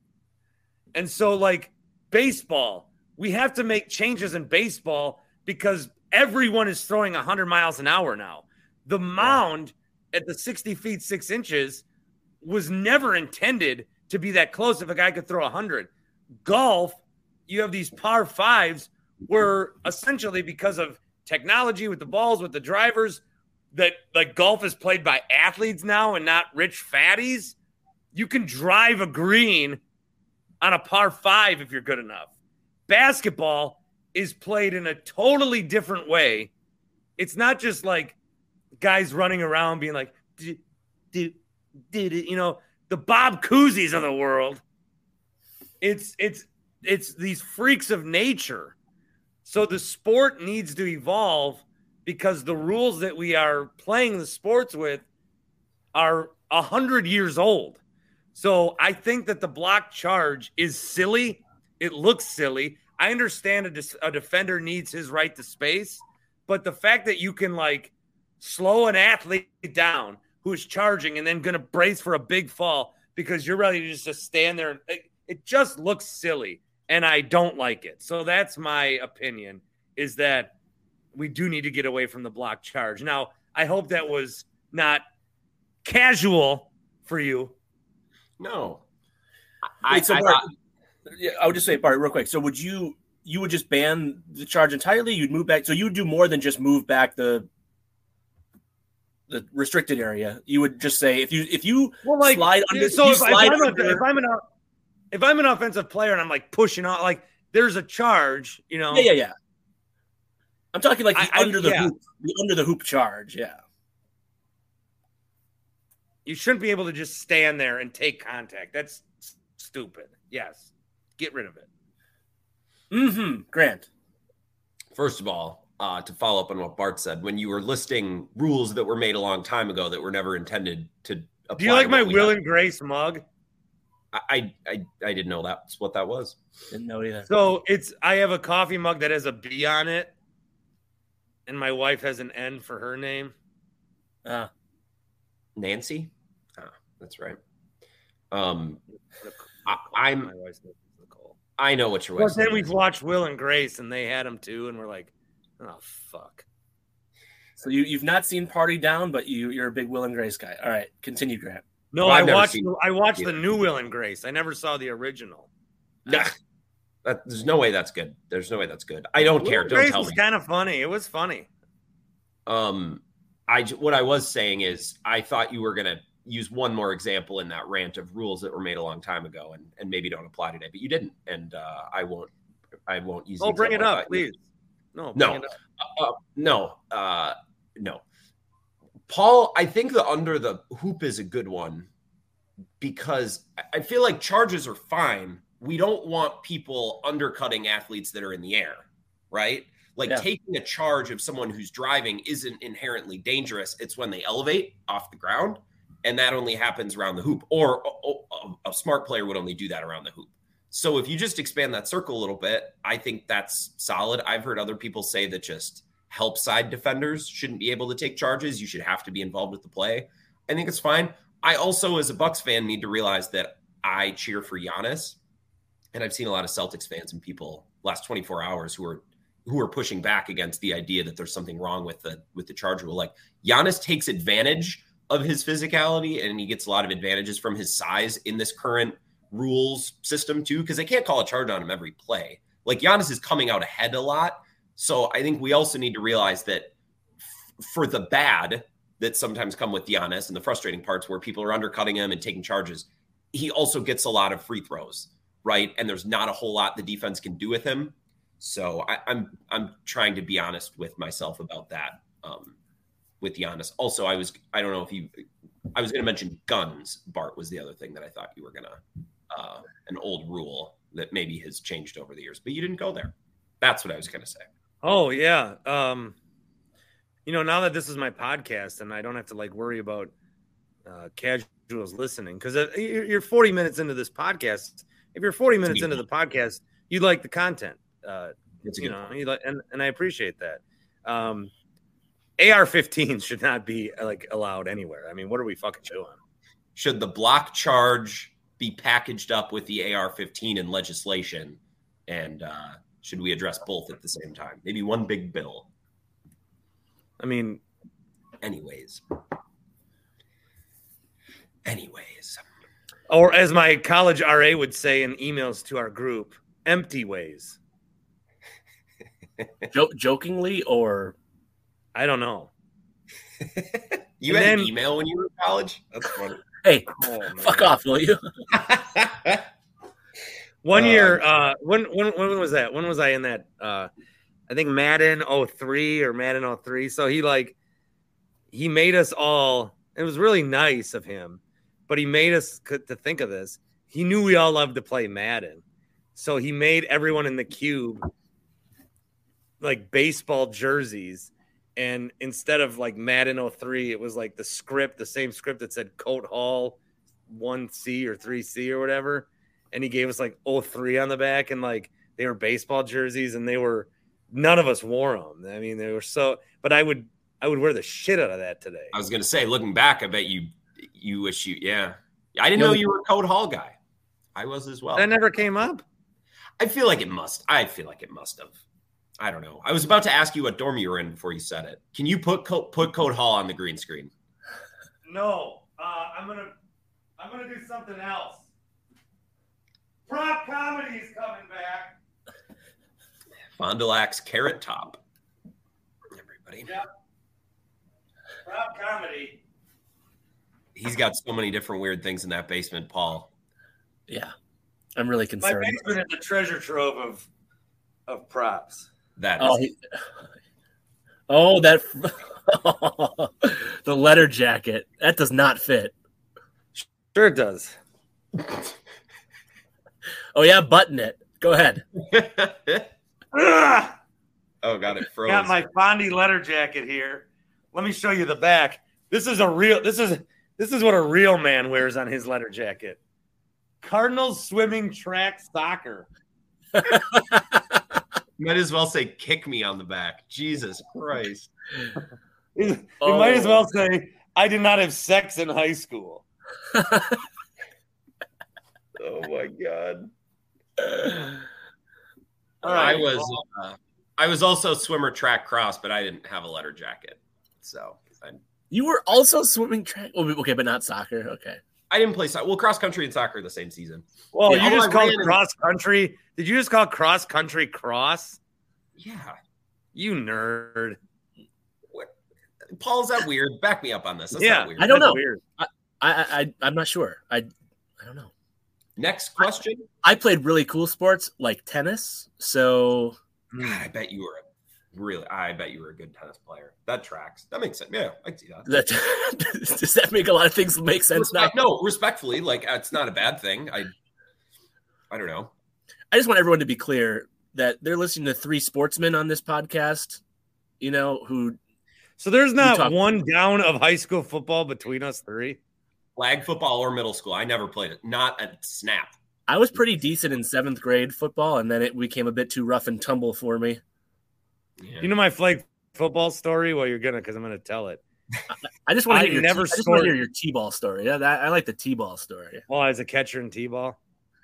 B: And so like baseball, we have to make changes in baseball because everyone is throwing one hundred miles an hour now. The mound yeah. at the sixty feet, six inches was never intended to be that close if a guy could throw one hundred. Golf, you have these par fives where essentially because of technology with the balls, with the drivers, that like golf is played by athletes now and not rich fatties. You can drive a green on a par five if you're good enough. Basketball is played in a totally different way. It's not just like guys running around being like, did, did, did it, you know, the Bob Cousy's of the world. It's it's it's these freaks of nature. So the sport needs to evolve because the rules that we are playing the sports with are a hundred years old. So I think that the block charge is silly. It looks silly. I understand a, dis- a defender needs his right to space, but the fact that you can like slow an athlete down who's charging and then going to brace for a big fall because you're ready to just, just stand there. It, it just looks silly, and I don't like it. So that's my opinion, is that we do need to get away from the block charge. Now, I hope that was not casual for you.
C: No.
D: I, Wait, so I, Bart, I, yeah, I would just say, Bart, real quick. So would you you would just ban the charge entirely? You'd move back. So you would do more than just move back the the restricted area. You would just say if you if you
B: well, like,
D: slide under.
B: So
D: you
B: if,
D: slide
B: if, I'm
D: under,
B: a, if I'm an if I'm an offensive player and I'm like pushing on, like there's a charge, you know.
D: Yeah, yeah, yeah. I'm talking like the
B: I,
D: under
B: I,
D: the
B: yeah.
D: hoop, the under the hoop charge. Yeah.
B: You shouldn't be able to just stand there and take contact. That's stupid. Yes. Get rid of it.
D: Mm-hmm. Grant.
C: First of all, uh, to follow up on what Bart said, when you were listing rules that were made a long time ago that were never intended to apply.
B: Do you like my Will
C: have,
B: and Grace mug?
C: I, I I didn't know that's what that was.
D: Didn't know either.
B: So it's I have a coffee mug that has a B on it, and my wife has an N for her name.
D: Ah,
C: Nancy. Oh, that's right. Um, I, I'm. I know what your
B: Well,
C: wife's
B: then
C: name
B: we've
C: is.
B: watched Will and Grace, and they had them too, and we're like, oh fuck.
D: So you you've not seen Party Down, but you you're a big Will and Grace guy. All right, continue, Grant.
B: No,
C: Well,
B: I
C: I've never
B: watched
C: seen
B: I watched
C: either.
B: the new Will and Grace. I never saw the original.
C: Nah, that, there's no way that's good. There's no way that's good. I don't
B: Will
C: care.
B: and
C: Don't
B: Grace
C: tell
B: was
C: me.
B: kind of funny. It was funny.
C: Um, I j- what I was saying is I thought you were gonna use one more example in that rant of rules that were made a long time ago and, and maybe don't apply today, but you didn't, and uh, I won't. I won't use. the
B: Oh, bring it
C: example I
B: up,
C: thought you-
B: please. No, bring
C: No,
B: it up.
C: uh, no, uh, no. Paul, I think the under the hoop is a good one because I- I feel like charges are fine. We don't want people undercutting athletes that are in the air. right? Like
D: Yeah.
C: taking a charge of someone who's driving isn't inherently dangerous. It's when they elevate off the ground, and that only happens around the hoop. Or a, a smart player would only do that around the hoop. So if you just expand that circle a little bit, I think that's solid. I've heard other people say that just help side defenders shouldn't be able to take charges. You should have to be involved with the play. I think it's fine. I also, as a Bucks fan, need to realize that I cheer for Giannis. And I've seen a lot of Celtics fans and people last twenty-four hours who are who are pushing back against the idea that there's something wrong with the with the charge rule. Like, Giannis takes advantage of his physicality, and he gets a lot of advantages from his size in this current rules system too, because they can't call a charge on him every play. Like, Giannis is coming out ahead a lot. So I think we also need to realize that f- for the bad that sometimes come with Giannis and the frustrating parts where people are undercutting him and taking charges, he also gets a lot of free throws, right? And there's not a whole lot the defense can do with him. So I, I'm I'm trying to be honest with myself about that um, with Giannis. Also, I was I don't know if you I was going to mention guns. Bart was the other thing that I thought you were going to uh, an old rule that maybe has changed over the years, but you didn't go there. That's what I was going to say.
B: Oh yeah, um, you know, now that this is my podcast and I don't have to like worry about uh, casuals listening, because you're forty minutes into this podcast. If you're forty minutes into the podcast, you like the content. Uh, you know, you like, and, and I appreciate that. Um, A R fifteens should not be like allowed anywhere. I mean, what are we fucking doing?
C: Should the block charge be packaged up with the A R fifteen in legislation? And uh, should we address both at the same time? Maybe one big bill.
B: I mean,
C: anyways. Anyways.
B: Or as my college R A would say in emails to our group, empty ways.
D: Jo- jokingly or
B: I don't know.
C: You
B: and
C: had
B: then,
C: an email when you were in college? That's funny.
D: Hey,
B: oh,
D: fuck off, will you?
B: One uh, year, uh, when, when when was that? When was I in that? Uh, I think Madden oh three or Madden oh three. So he like, he made us all, it was really nice of him, but he made us to think of this. He knew we all loved to play Madden. So he made everyone in the cube like baseball jerseys. And instead of like Madden oh three, it was like the script, the same script that said Coat Hall one C or three C or whatever. And he gave us like oh three on the back, and like they were baseball jerseys, and they were, none of us wore them. I mean, they were so, but I would, I would wear the shit out of that today.
C: I was going to say, looking back, I bet you, you wish you, yeah. I didn't know you were a Coat Hall guy. I was as well.
B: That never came up.
C: I feel like it must. I feel like it must have. I don't know. I was about to ask you what dorm you were in before you said it. Can you put Coat, put Coat Hall on the green screen?
B: No. Uh, I'm going to, I'm going to do something else. Prop comedy is coming back.
C: Fond du Lac's Carrot Top. Everybody.
B: Yep. Prop comedy.
C: He's got so many different weird things in that basement, Paul.
D: Yeah. I'm really concerned.
B: My basement is a treasure trove of of props.
C: That
D: oh,
C: is.
D: He, oh, that the letter jacket. That does not fit.
B: Sure it does.
D: Oh yeah, button it. Go ahead.
B: Ugh!
C: Oh god, it froze.
B: Got my Fondy letter jacket here. Let me show you the back. This is a real this is this is what a real man wears on his letter jacket. Cardinals swimming track soccer.
C: Might as well say kick me on the back. Jesus Christ.
B: You
D: Oh.
B: might as well say I did not have sex in high school.
C: Oh my god.
B: All right.
C: I was uh, I was also swimmer track cross, but I didn't have a letter jacket. So I,
D: You were also swimming track. Oh, okay, but not soccer. Okay.
C: I didn't play soccer. Well, cross country and soccer the same season.
B: Well,
C: Yeah,
B: you just
C: I
B: called
C: ran in-
B: cross country. Did you just call cross country cross?
C: Yeah.
B: You nerd.
C: What? Paul, is that weird? Back me up on this. That's
B: yeah,
C: not weird.
D: I don't
B: that's
D: know.
B: Weird.
D: I, I, I'm not sure. I, I don't know.
C: Next question.
D: I played really cool sports like tennis. So
C: God, I bet you were a really. I bet you were a good tennis player. That tracks. That makes sense. Yeah, I can see that.
D: that does that make a lot of things make sense
C: Respect,
D: now?
C: no, respectfully, like it's not a bad thing. I, I don't know.
D: I just want everyone to be clear. that they're listening to three sportsmen on this podcast, you know, who.
B: So there's not
D: talk-
B: one down of high school football between us three?
C: Flag football or middle school. I never played it. Not a snap.
D: I was pretty decent in seventh grade football, and then it became a bit too rough and tumble for me.
C: Yeah.
B: You know my flag football story? Well, you're gonna, because I'm gonna tell it.
D: I just want
B: I
D: to hear your
B: never
D: t- I just want to
B: scored-
D: hear your T-ball story. Yeah, that, I like the T-ball story.
B: Well, as a catcher in T-ball,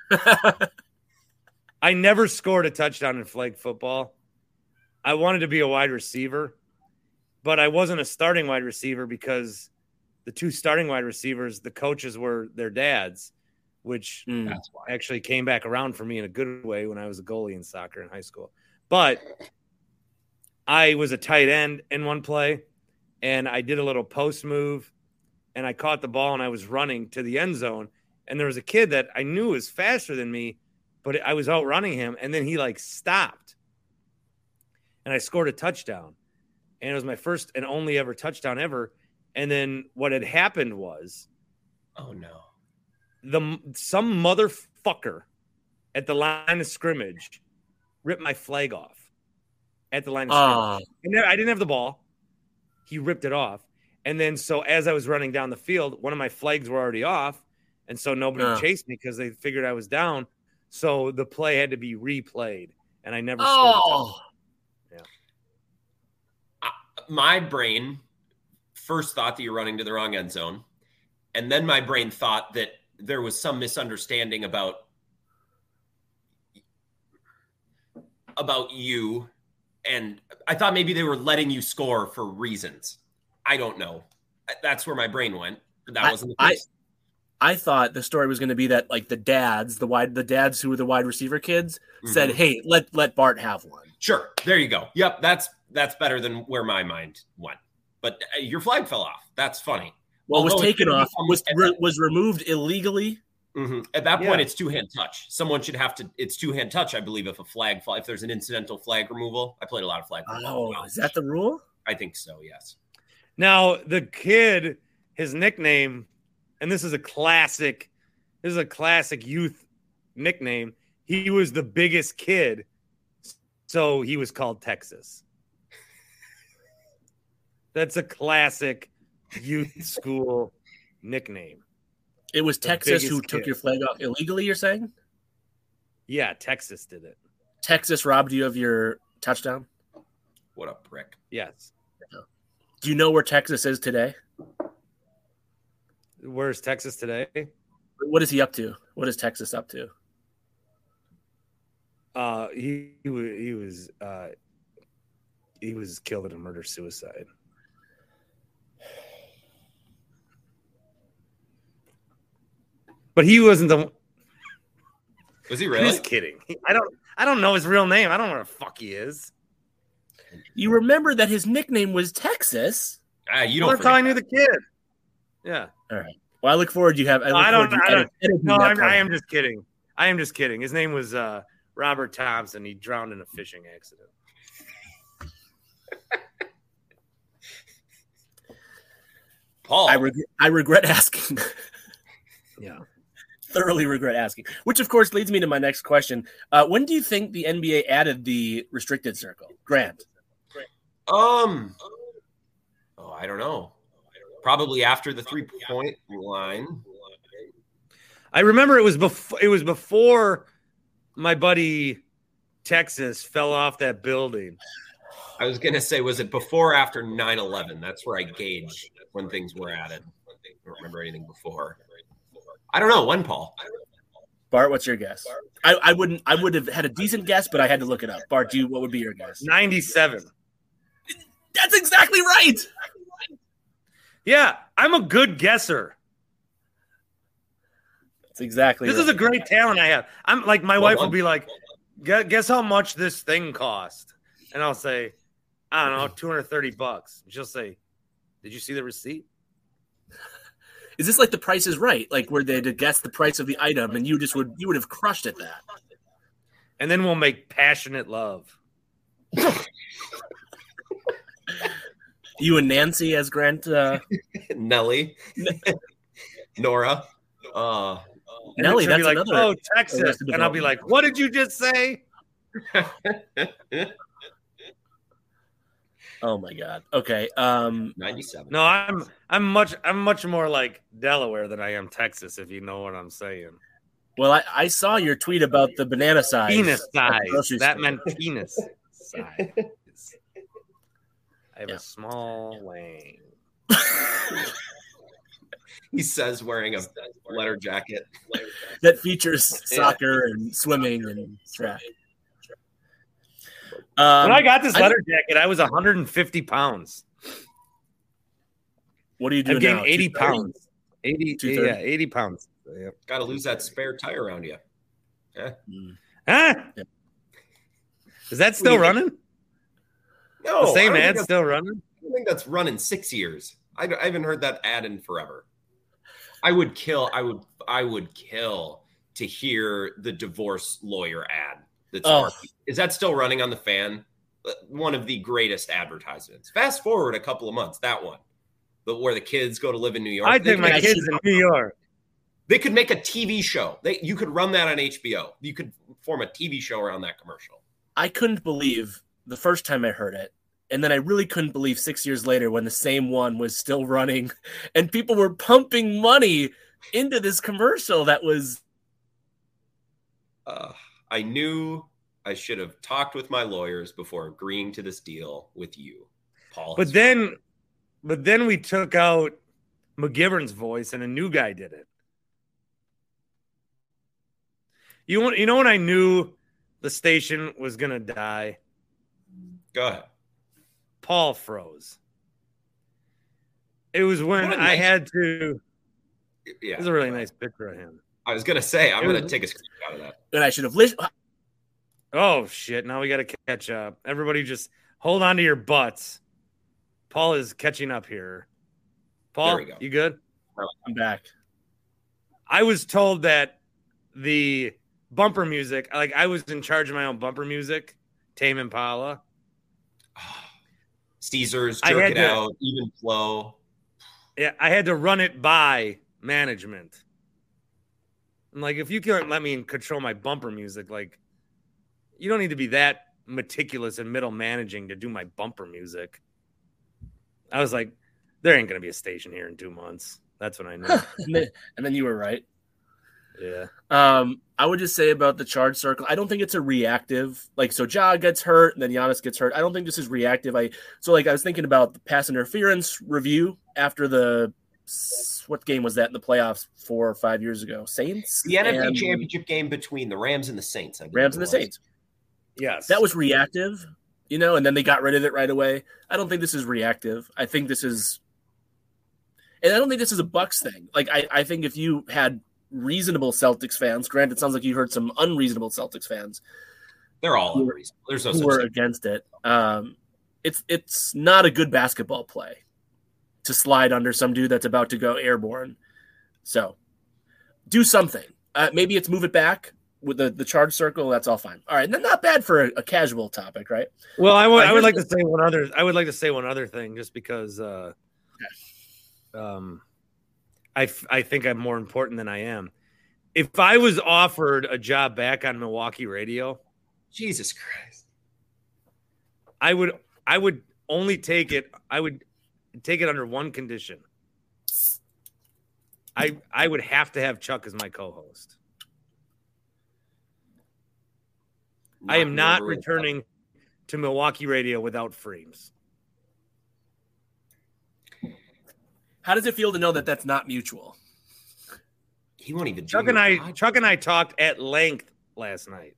B: I never scored a touchdown in flag football. I wanted to be a wide receiver, but I wasn't a starting wide receiver because the two starting wide receivers, the coaches were their dads, which
D: Mm.
C: That's why.
B: actually came back around for me in a good way when I was a goalie in soccer in high school. But I was a tight end in one play, and I did a little post move, and I caught the ball, and I was running to the end zone, and there was a kid that I knew was faster than me, but I was outrunning him, and then he, like, stopped, and I scored a touchdown, and it was my first and only ever touchdown ever. And then what had happened was
C: Oh, no.
B: the some motherfucker at the line of scrimmage ripped my flag off at the line of scrimmage.
D: Oh,
B: And then I didn't have the ball. He ripped it off. And then so as I was running down the field, one of my flags were already off. And so nobody
D: Uh.
B: chased me because they figured I was down. So the play had to be replayed. And I never scored a
D: oh.
B: touchdown.
C: My brain first thought that you're running to the wrong end zone. And then my brain thought that there was some misunderstanding about about you. And I thought maybe they were letting you score for reasons. I don't know. That's where my brain went. But that
D: I-
C: wasn't the
D: I-
C: case.
D: I thought the story was going to be that like the dads, the wide, the dads who were the wide receiver kids, said,
C: Mhm.
D: "Hey, let let Bart have one."
C: Sure. There you go. Yep. That's that's better than where my mind went. But uh, your flag fell off. That's funny.
D: Well, it was
C: Although it's
D: taken
C: gonna
D: off,
C: become-
D: was re- was removed illegally.
C: Mhm. At that point,
B: Yeah.
C: it's two hand touch. Someone should have to. It's two hand touch, I believe, if a flag fall, if there's an incidental flag removal. I played a lot of flag football.
D: Oh, is that the rule?
C: I think so. Yes.
B: Now, the kid, his nickname, and this is a classic, this is a classic youth nickname. He was the biggest kid, so he was called Texas. That's a classic youth school nickname.
D: It was
B: The
D: Texas who
B: biggest
D: took
B: kid.
D: your flag off illegally. You're saying
B: Yeah, Texas did it.
D: Texas robbed you of your touchdown?
C: What a prick.
B: Yes.
D: Do you know where Texas is today?
B: Where's Texas today?
D: What is he up to? What is Texas up to?
B: Uh, he he, wa- he was uh, he was killed in a murder suicide. But he wasn't the.
C: Was he really?
B: Just kidding. He- I don't. I don't know his real name. I don't know where the fuck he is.
D: You remember that his nickname was Texas?
C: Ah, you
B: Well,
C: don't.
B: that's how I
C: forget
B: knew the kid. Yeah.
D: All right. Well, I look forward. You have. I, look
B: I don't.
D: forward to
B: I don't.
D: editing
B: No,
D: that
B: I'm,
D: part
B: I
D: out.
B: am just kidding. I am just kidding. His name was uh, Robert Thompson. He drowned in a fishing accident.
C: that. Paul.
D: I regret. I regret asking.
B: Yeah.
D: Thoroughly regret asking. Which, of course, leads me to my next question. Uh, when do you think the N B A added the restricted circle? Grant.
C: um. Oh, I don't know. Probably after the three point line.
B: I remember it was before. It was before my buddy Texas fell off that building.
C: I was gonna say, was it before or after nine eleven? That's where I gauge when things were added. I don't remember anything before. I don't know when, Paul.
D: Bart, what's your guess? I, I wouldn't. I would have had a decent guess, but I had to look it up. Bart, do you, what would be your guess?
B: ninety-seven.
D: That's exactly right.
B: Yeah, I'm a good guesser.
D: That's exactly.
B: This
D: right.
B: is a great talent I have. I'm like, my
C: Well
B: wife
C: done.
B: will be like, "Gu- guess how much this thing cost? And I'll say, I don't know, two hundred thirty bucks. She'll say, did you see the receipt?
D: Is this like The Price is Right? Like where they had to guess the price of the item, and you just would you would have crushed at that.
B: And then we'll make passionate love.
D: You and Nancy as Grant. Uh,
C: Nelly, Nora. Uh,
B: And
D: Nelly,
B: then she'll
D: that's
B: be like,
D: another.
B: oh, Texas.
D: Arrested
B: And I'll be
D: Development.
B: like, what did you just say?
D: Oh my God. Okay. Um,
C: ninety-seven.
B: No, I'm I'm much I'm much more like Delaware than I am Texas, if you know what I'm saying.
D: well, I, I saw your tweet about the banana size.
B: Penis
D: at the
B: size.
D: grocery
B: That
D: store.
B: meant penis size. I have
D: Yeah.
B: a small wang.
C: He says wearing a letter jacket.
D: that features soccer and swimming and track. Um,
B: When I got this
D: I-
B: letter jacket, I was one hundred fifty pounds.
D: What do you do
B: I've gained
D: now?
B: eighty
D: two thirty?
B: pounds. eighty,
D: two thirty?
B: yeah, eighty pounds. Yeah.
C: Got to lose that spare tire around you.
D: Mm.
B: Huh?
D: Yeah.
B: Is that still running?
C: No,
B: The same
C: I don't think
B: ad
C: that's-
B: still running?
C: I don't think that's running six years. I, I haven't heard that ad in forever. I would kill. I would. I would kill to hear the divorce lawyer ad. That's
D: Oh.
C: is that still running on the Fan? One of the greatest advertisements. Fast forward a couple of months, that one, but where the kids go to live in New York.
B: I
C: They
B: think
C: could
B: my
C: make-
B: kids in New York.
C: They could make a T V show. They you could run that on H B O. You could form a T V show around that commercial.
D: I couldn't believe the first time I heard it. And then I really couldn't believe six years later when the same one was still running and people were pumping money into this commercial that was.
C: Uh, I knew I should have talked with my lawyers before agreeing to this deal with you, Paul.
B: But then, but then we took out McGivern's voice and a new guy did it. You want, you know when I knew the station was gonna die?
C: Go ahead.
B: Paul froze. It was when
C: What a
B: I
C: nice-
B: had to.
C: Yeah,
B: There's a really nice picture of him.
C: I was gonna say I'm
B: It
C: gonna
B: was-
C: take a screenshot of that.
D: And I should have listened.
B: Oh shit! Now we got to catch up. Everybody, just hold on to your butts. Paul is catching up here. Paul,
C: There we go.
B: you good?
D: I'm back.
B: I was told that the bumper music, like I was in charge of my own bumper music, Tame Impala.
C: Steezers,
B: I
C: jerk
B: had
C: it
B: to-
C: out, even flow.
B: Yeah, I had to run it by management. I'm like, if you can't let me control my bumper music, like, you don't need to be that meticulous and middle managing to do my bumper music. I was like, there ain't gonna be a station here in two months. That's when I knew.
D: and, then, and then you were right.
B: Yeah.
D: Um, I would just say about the charge circle, I don't think it's a reactive. Like, so Ja gets hurt, and then Giannis gets hurt. I don't think this is reactive. I so like I was thinking about the pass interference review after the what game was that in the playoffs four or five years ago? Saints,
C: The N F L
D: and-
C: championship game between the Rams and the Saints. I believe
D: Rams and
C: it
D: the
C: was.
D: Saints.
B: Yes.
D: That was reactive, you know, and then they got rid of it right away. I don't think this is reactive. I think this is, and I don't think this is a Bucks thing. Like, I, I think if you had reasonable Celtics fans, granted, it sounds like you heard some unreasonable Celtics fans
C: They're all
D: Who-
C: unreasonable. There's no
D: who
C: such
D: were
C: thing.
D: against it. Um, it's it's not a good basketball play to slide under some dude that's about to go airborne. So do something. Uh, maybe it's move it back with the, the charge circle. That's all fine. All right. And then not bad for a, a casual topic, right?
B: Well, I would,
D: Uh,
B: I would
D: here's
B: like
D: the-
B: to say one other. I would like to say one other thing, just because. Uh, um, I f- I think I'm more important than I am. If I was offered a job back on Milwaukee radio,
C: Jesus Christ.
B: I would I would only take it. I would take it under one condition. I I would have to have Chuck as my co-host. I am not
C: whoever is-
B: returning to Milwaukee radio without Freems.
D: How does it feel to know that that's not mutual?
C: He won't even. do
B: Chuck and
C: your
B: I
C: podcast.
B: Chuck and I talked at length last night.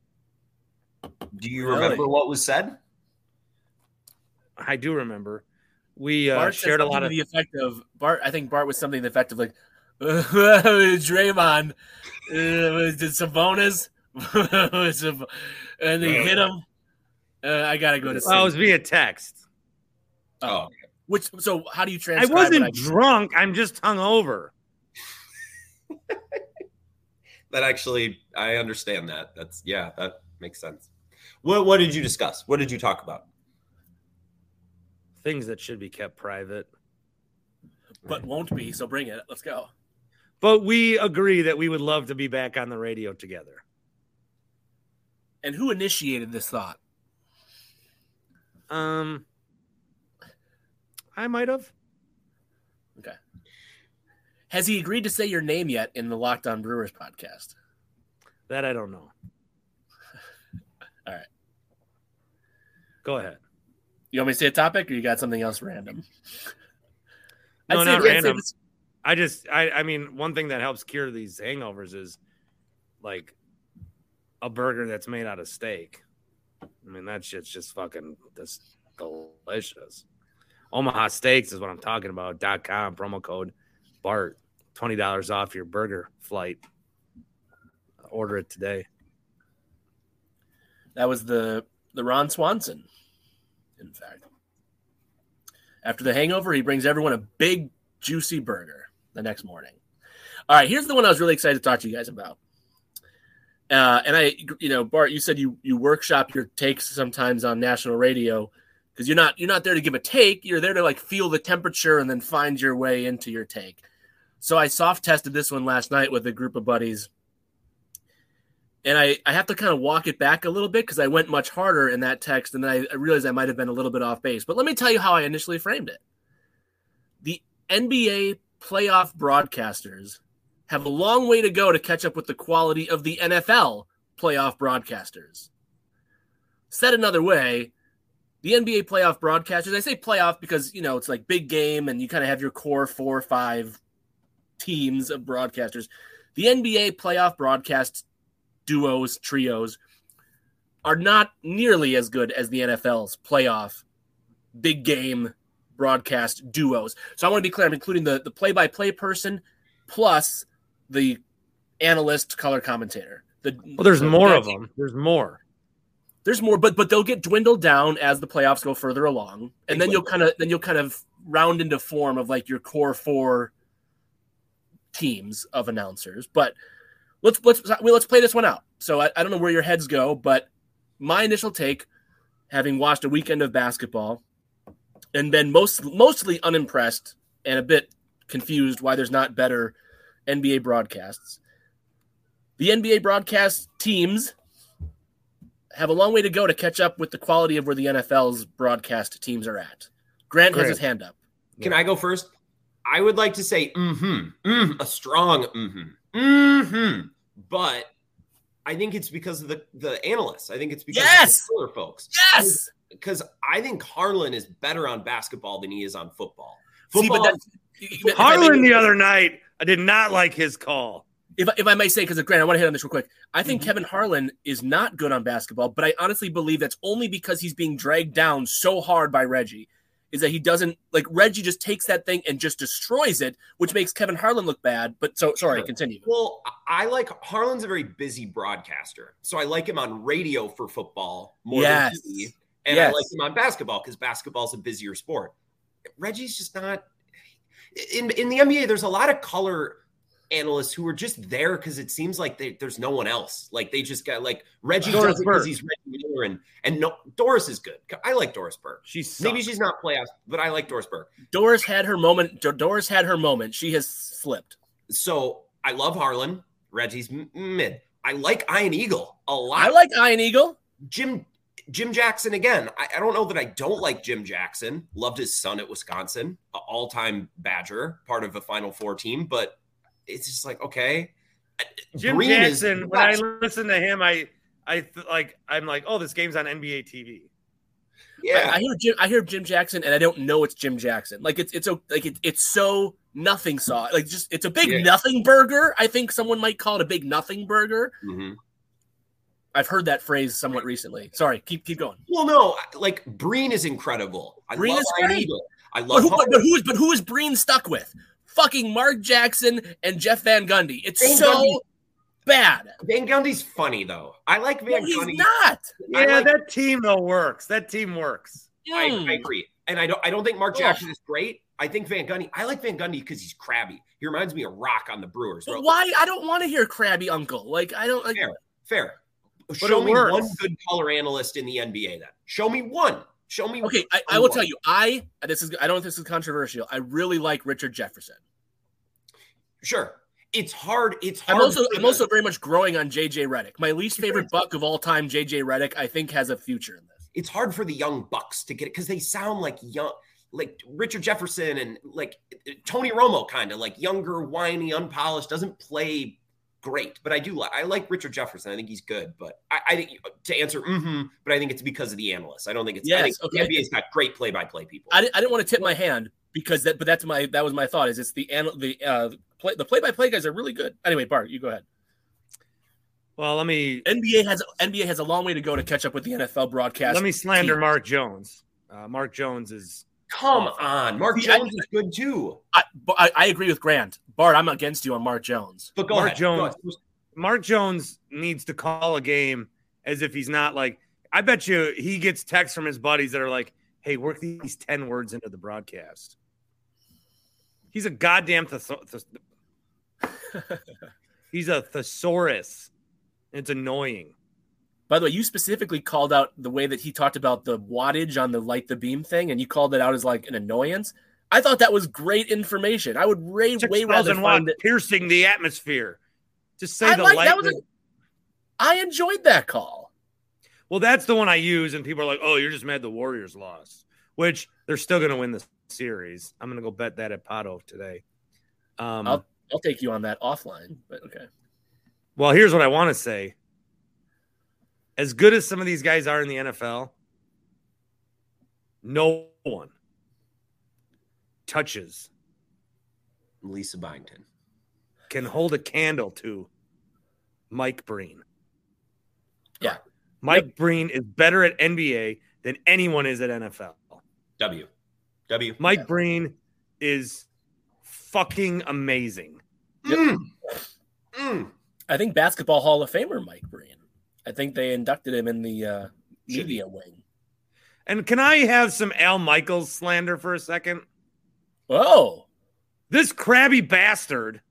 C: Do you
D: Really?
C: remember what was said?
B: I do remember. We uh,
D: Bart said
B: shared a
D: something
B: lot
D: to
B: of
D: the effect of Bart. I think Bart was something to the effect of like, Draymond, uh, was it Sabonis? Was it- and they hit him. Uh, I gotta go to sleep.
B: well, it was via text.
C: Oh,
D: Which so how do you
B: I
D: transcribe?
B: wasn't
D: what I-
B: drunk. I'm just hungover.
C: that actually, I understand that. That's yeah, that makes sense. What What did you discuss? What did you talk about?
B: Things that should be kept private.
D: but won't be. So bring it. Let's go.
B: But we agree that we would love to be back on the radio together.
D: And who initiated this thought?
B: Um, I might have.
D: Okay. Has he agreed to say your name yet in the Locked On Brewers podcast?
B: That I don't know.
D: All right.
B: Go ahead.
D: You want me to say a topic, or you got something else random?
B: No,
D: I'd say-
B: not
D: I'd say
B: random.
D: this-
B: I just, I, I mean, one thing that helps cure these hangovers is like a burger that's made out of steak. I mean, that shit's just fucking just delicious. Omaha Steaks is what I'm talking about. Dot com promo code BART, twenty dollars off your burger flight. Order it today.
D: That was the the Ron Swanson, in fact. After the hangover, he brings everyone a big, juicy burger the next morning. All right, here's the one I was really excited to talk to you guys about. Uh, and I, you know, Bart, you said you you workshop your takes sometimes on national radio because you're not you're not there to give a take. You're there to like feel the temperature and then find your way into your take. So I soft tested this one last night with a group of buddies. And I, I have to kind of walk it back a little bit because I went much harder in that text, and then I, I realized I might have been a little bit off base. But let me tell you how I initially framed it. The N B A playoff broadcasters have a long way to go to catch up with the quality of the N F L playoff broadcasters. Said another way, the N B A playoff broadcasters, I say playoff because, you know, it's like big game and you kind of have your core four or five teams of broadcasters. The N B A playoff broadcasts duos, trios, are not nearly as good as the N F L's playoff big game broadcast duos. So I want to be clear, I'm including the, the play-by-play person plus the analyst color commentator. The,
B: Well, there's
D: the,
B: more
D: the,
B: of them. There's more.
D: There's more, but but they'll get dwindled down as the playoffs go further along. And then you'll kind of then you'll kind of round into form of like your core four teams of announcers. But Let's let's let's play this one out. So I, I don't know where your heads go, but my initial take, having watched a weekend of basketball, and been most mostly unimpressed and a bit confused why there's not better N B A broadcasts. The N B A broadcast teams have a long way to go to catch up with the quality of where the N F L's broadcast teams are at. Grant
B: Great.
D: has his hand up.
C: Can I go first? I would like to say mm-hmm, mm, a strong mm-hmm. Mm-hmm. But I think it's because of the, the analysts. I think it's because
D: Yes!
C: of the color folks.
D: Yes!
C: Because I think Harlan is better on basketball than he is on football.
D: See,
C: Football,
D: but that's,
B: Harlan the other night, I did not like his call.
D: If, if I may say, because Grant, I want to hit on this real quick. I think mm-hmm. Kevin Harlan is not good on basketball, but I honestly believe that's only because he's being dragged down so hard by Reggie. Is that he doesn't like Reggie just takes that thing and just destroys it, which makes Kevin Harlan look bad. But so sorry, continue.
C: Well, I like Harlan's a very busy broadcaster, so I like him on radio for football more
D: yes.
C: than T V, and
D: yes.
C: I like him on basketball because basketball's a busier sport. Reggie's just not in in the N B A. There's a lot of color analysts who are just there because it seems like they, there's no one else. Like they just got like Reggie
B: Doris
C: does it because he's Reggie Miller, and and no Doris is good. I like Doris Burke.
B: She's
C: maybe she's not playoffs, but I like Doris Burke.
D: Doris had her moment. Doris had her moment. She has flipped.
C: So I love Harlan. Reggie's m- mid. I like Ian Eagle a lot.
D: I like Ian Eagle.
C: Jim Jim Jackson again. I, I don't know that I don't like Jim Jackson. Loved his son at Wisconsin, an all-time Badger, part of a Final Four team, but it's just like, okay.
B: Jim
C: Green
B: Jackson,
C: is,
B: when I listen to him, I I th- like I'm like, oh, this game's on N B A T V.
C: Yeah,
D: I, I hear Jim. I hear Jim Jackson, and I don't know it's Jim Jackson. Like it's it's a, like it, it's so nothing saw. Like just it's a big
C: yeah.
D: nothing burger. I think someone might call it a big nothing burger.
C: Mm-hmm.
D: I've heard that phrase somewhat recently. Sorry, keep keep going.
C: Well, no, like Breen is incredible. I
D: Breen
C: love
D: is
C: Ian
D: great.
C: Eagle. I love
D: But who, but,
C: Harlan.
D: but who is but who is Breen stuck with? Fucking Mark Jackson and Jeff Van Gundy. It's
C: Van
D: so
C: Gundy-
D: bad.
C: Van Gundy's funny though. I like Van
D: No, he's
C: Gundy.
D: not.
C: I
B: Yeah,
C: like-
B: that team though works. That team works.
C: I,
D: Mm.
C: I agree, and I don't. I don't think Mark
D: Ugh.
C: Jackson is great. I think Van Gundy. I like Van Gundy because he's crabby. He reminds me of Rock on the Brewers.
D: But why? I don't want to hear crabby uncle. Like I don't like.
C: Fair, fair.
B: But
C: Show
B: it
C: me
B: works.
C: one good color analyst in the N B A. Then show me one. Show me.
D: Okay, I, I will tell you. I this is. I don't know if this is controversial. I really like Richard Jefferson.
C: Sure, It's hard. It's hard.
D: I'm also
C: for
D: I'm
C: the-
D: also very much growing on J J Redick. My least favorite Buck of all time, J J Redick, I think has a future in this.
C: It's hard for the young Bucks to get it because they sound like young, like Richard Jefferson and like Tony Romo, kind of like younger, whiny, unpolished, doesn't play great. But I do like I like Richard Jefferson. I think he's good. But I, I think to answer, mm-hmm, but I think it's because of the analysts. I don't think it's.
D: Yes,
C: I think
D: okay.
C: the N B A's got great play-by-play people.
D: I, I didn't want to tip my hand because that, but that's my that was my thought. Is it's the anal the uh play the play by play guys are really good. Anyway, Bart, you go ahead.
B: Well, let me
D: N B A has N B A has a long way to go to catch up with the N F L broadcast.
B: let me slander
D: team.
B: Mark Jones. Uh, Mark Jones is
C: Come on, Mark
D: See,
C: Jones
D: I-
C: is good too.
D: I, but I, I agree with Grant. Bart, I'm against you on Mark Jones.
C: But go
B: Mark
C: ahead.
B: Jones.
C: Go ahead.
B: Mark Jones needs to call a game as if he's not like. I bet you he gets texts from his buddies that are like, "Hey, work these ten words into the broadcast." He's a goddamn thesaur- thes- he's a thesaurus. It's annoying.
D: By the way, you specifically called out the way that he talked about the wattage on the light the beam thing, and you called it out as like an annoyance. I thought that was great information. I would way, way rather
B: six thousand watts
D: find it.
B: piercing the atmosphere. Just say
D: I
B: the
D: like
B: light.
D: that was. A, I enjoyed that call.
B: Well, that's the one I use, and people are like, "Oh, you're just mad the Warriors lost," which they're still going to win the series. I'm going to go bet that at Pato today. Um,
D: I'll I'll take you on that offline, but okay.
B: well, here's what I want to say. As good as some of these guys are in the N F L, no one touches,
C: Lisa Byington.
B: can hold a candle to Mike Breen.
D: Yeah.
B: Mike
D: Yep.
B: Breen is better at N B A than anyone is at N F L.
C: W. W.
B: Mike
D: Yeah.
B: Breen is fucking amazing.
C: Mm. Mm.
D: I think Basketball Hall of Famer Mike Breen. I think they inducted him in the uh, media wing.
B: And can I have some Al Michaels slander for a second?
D: Oh,
B: This crabby bastard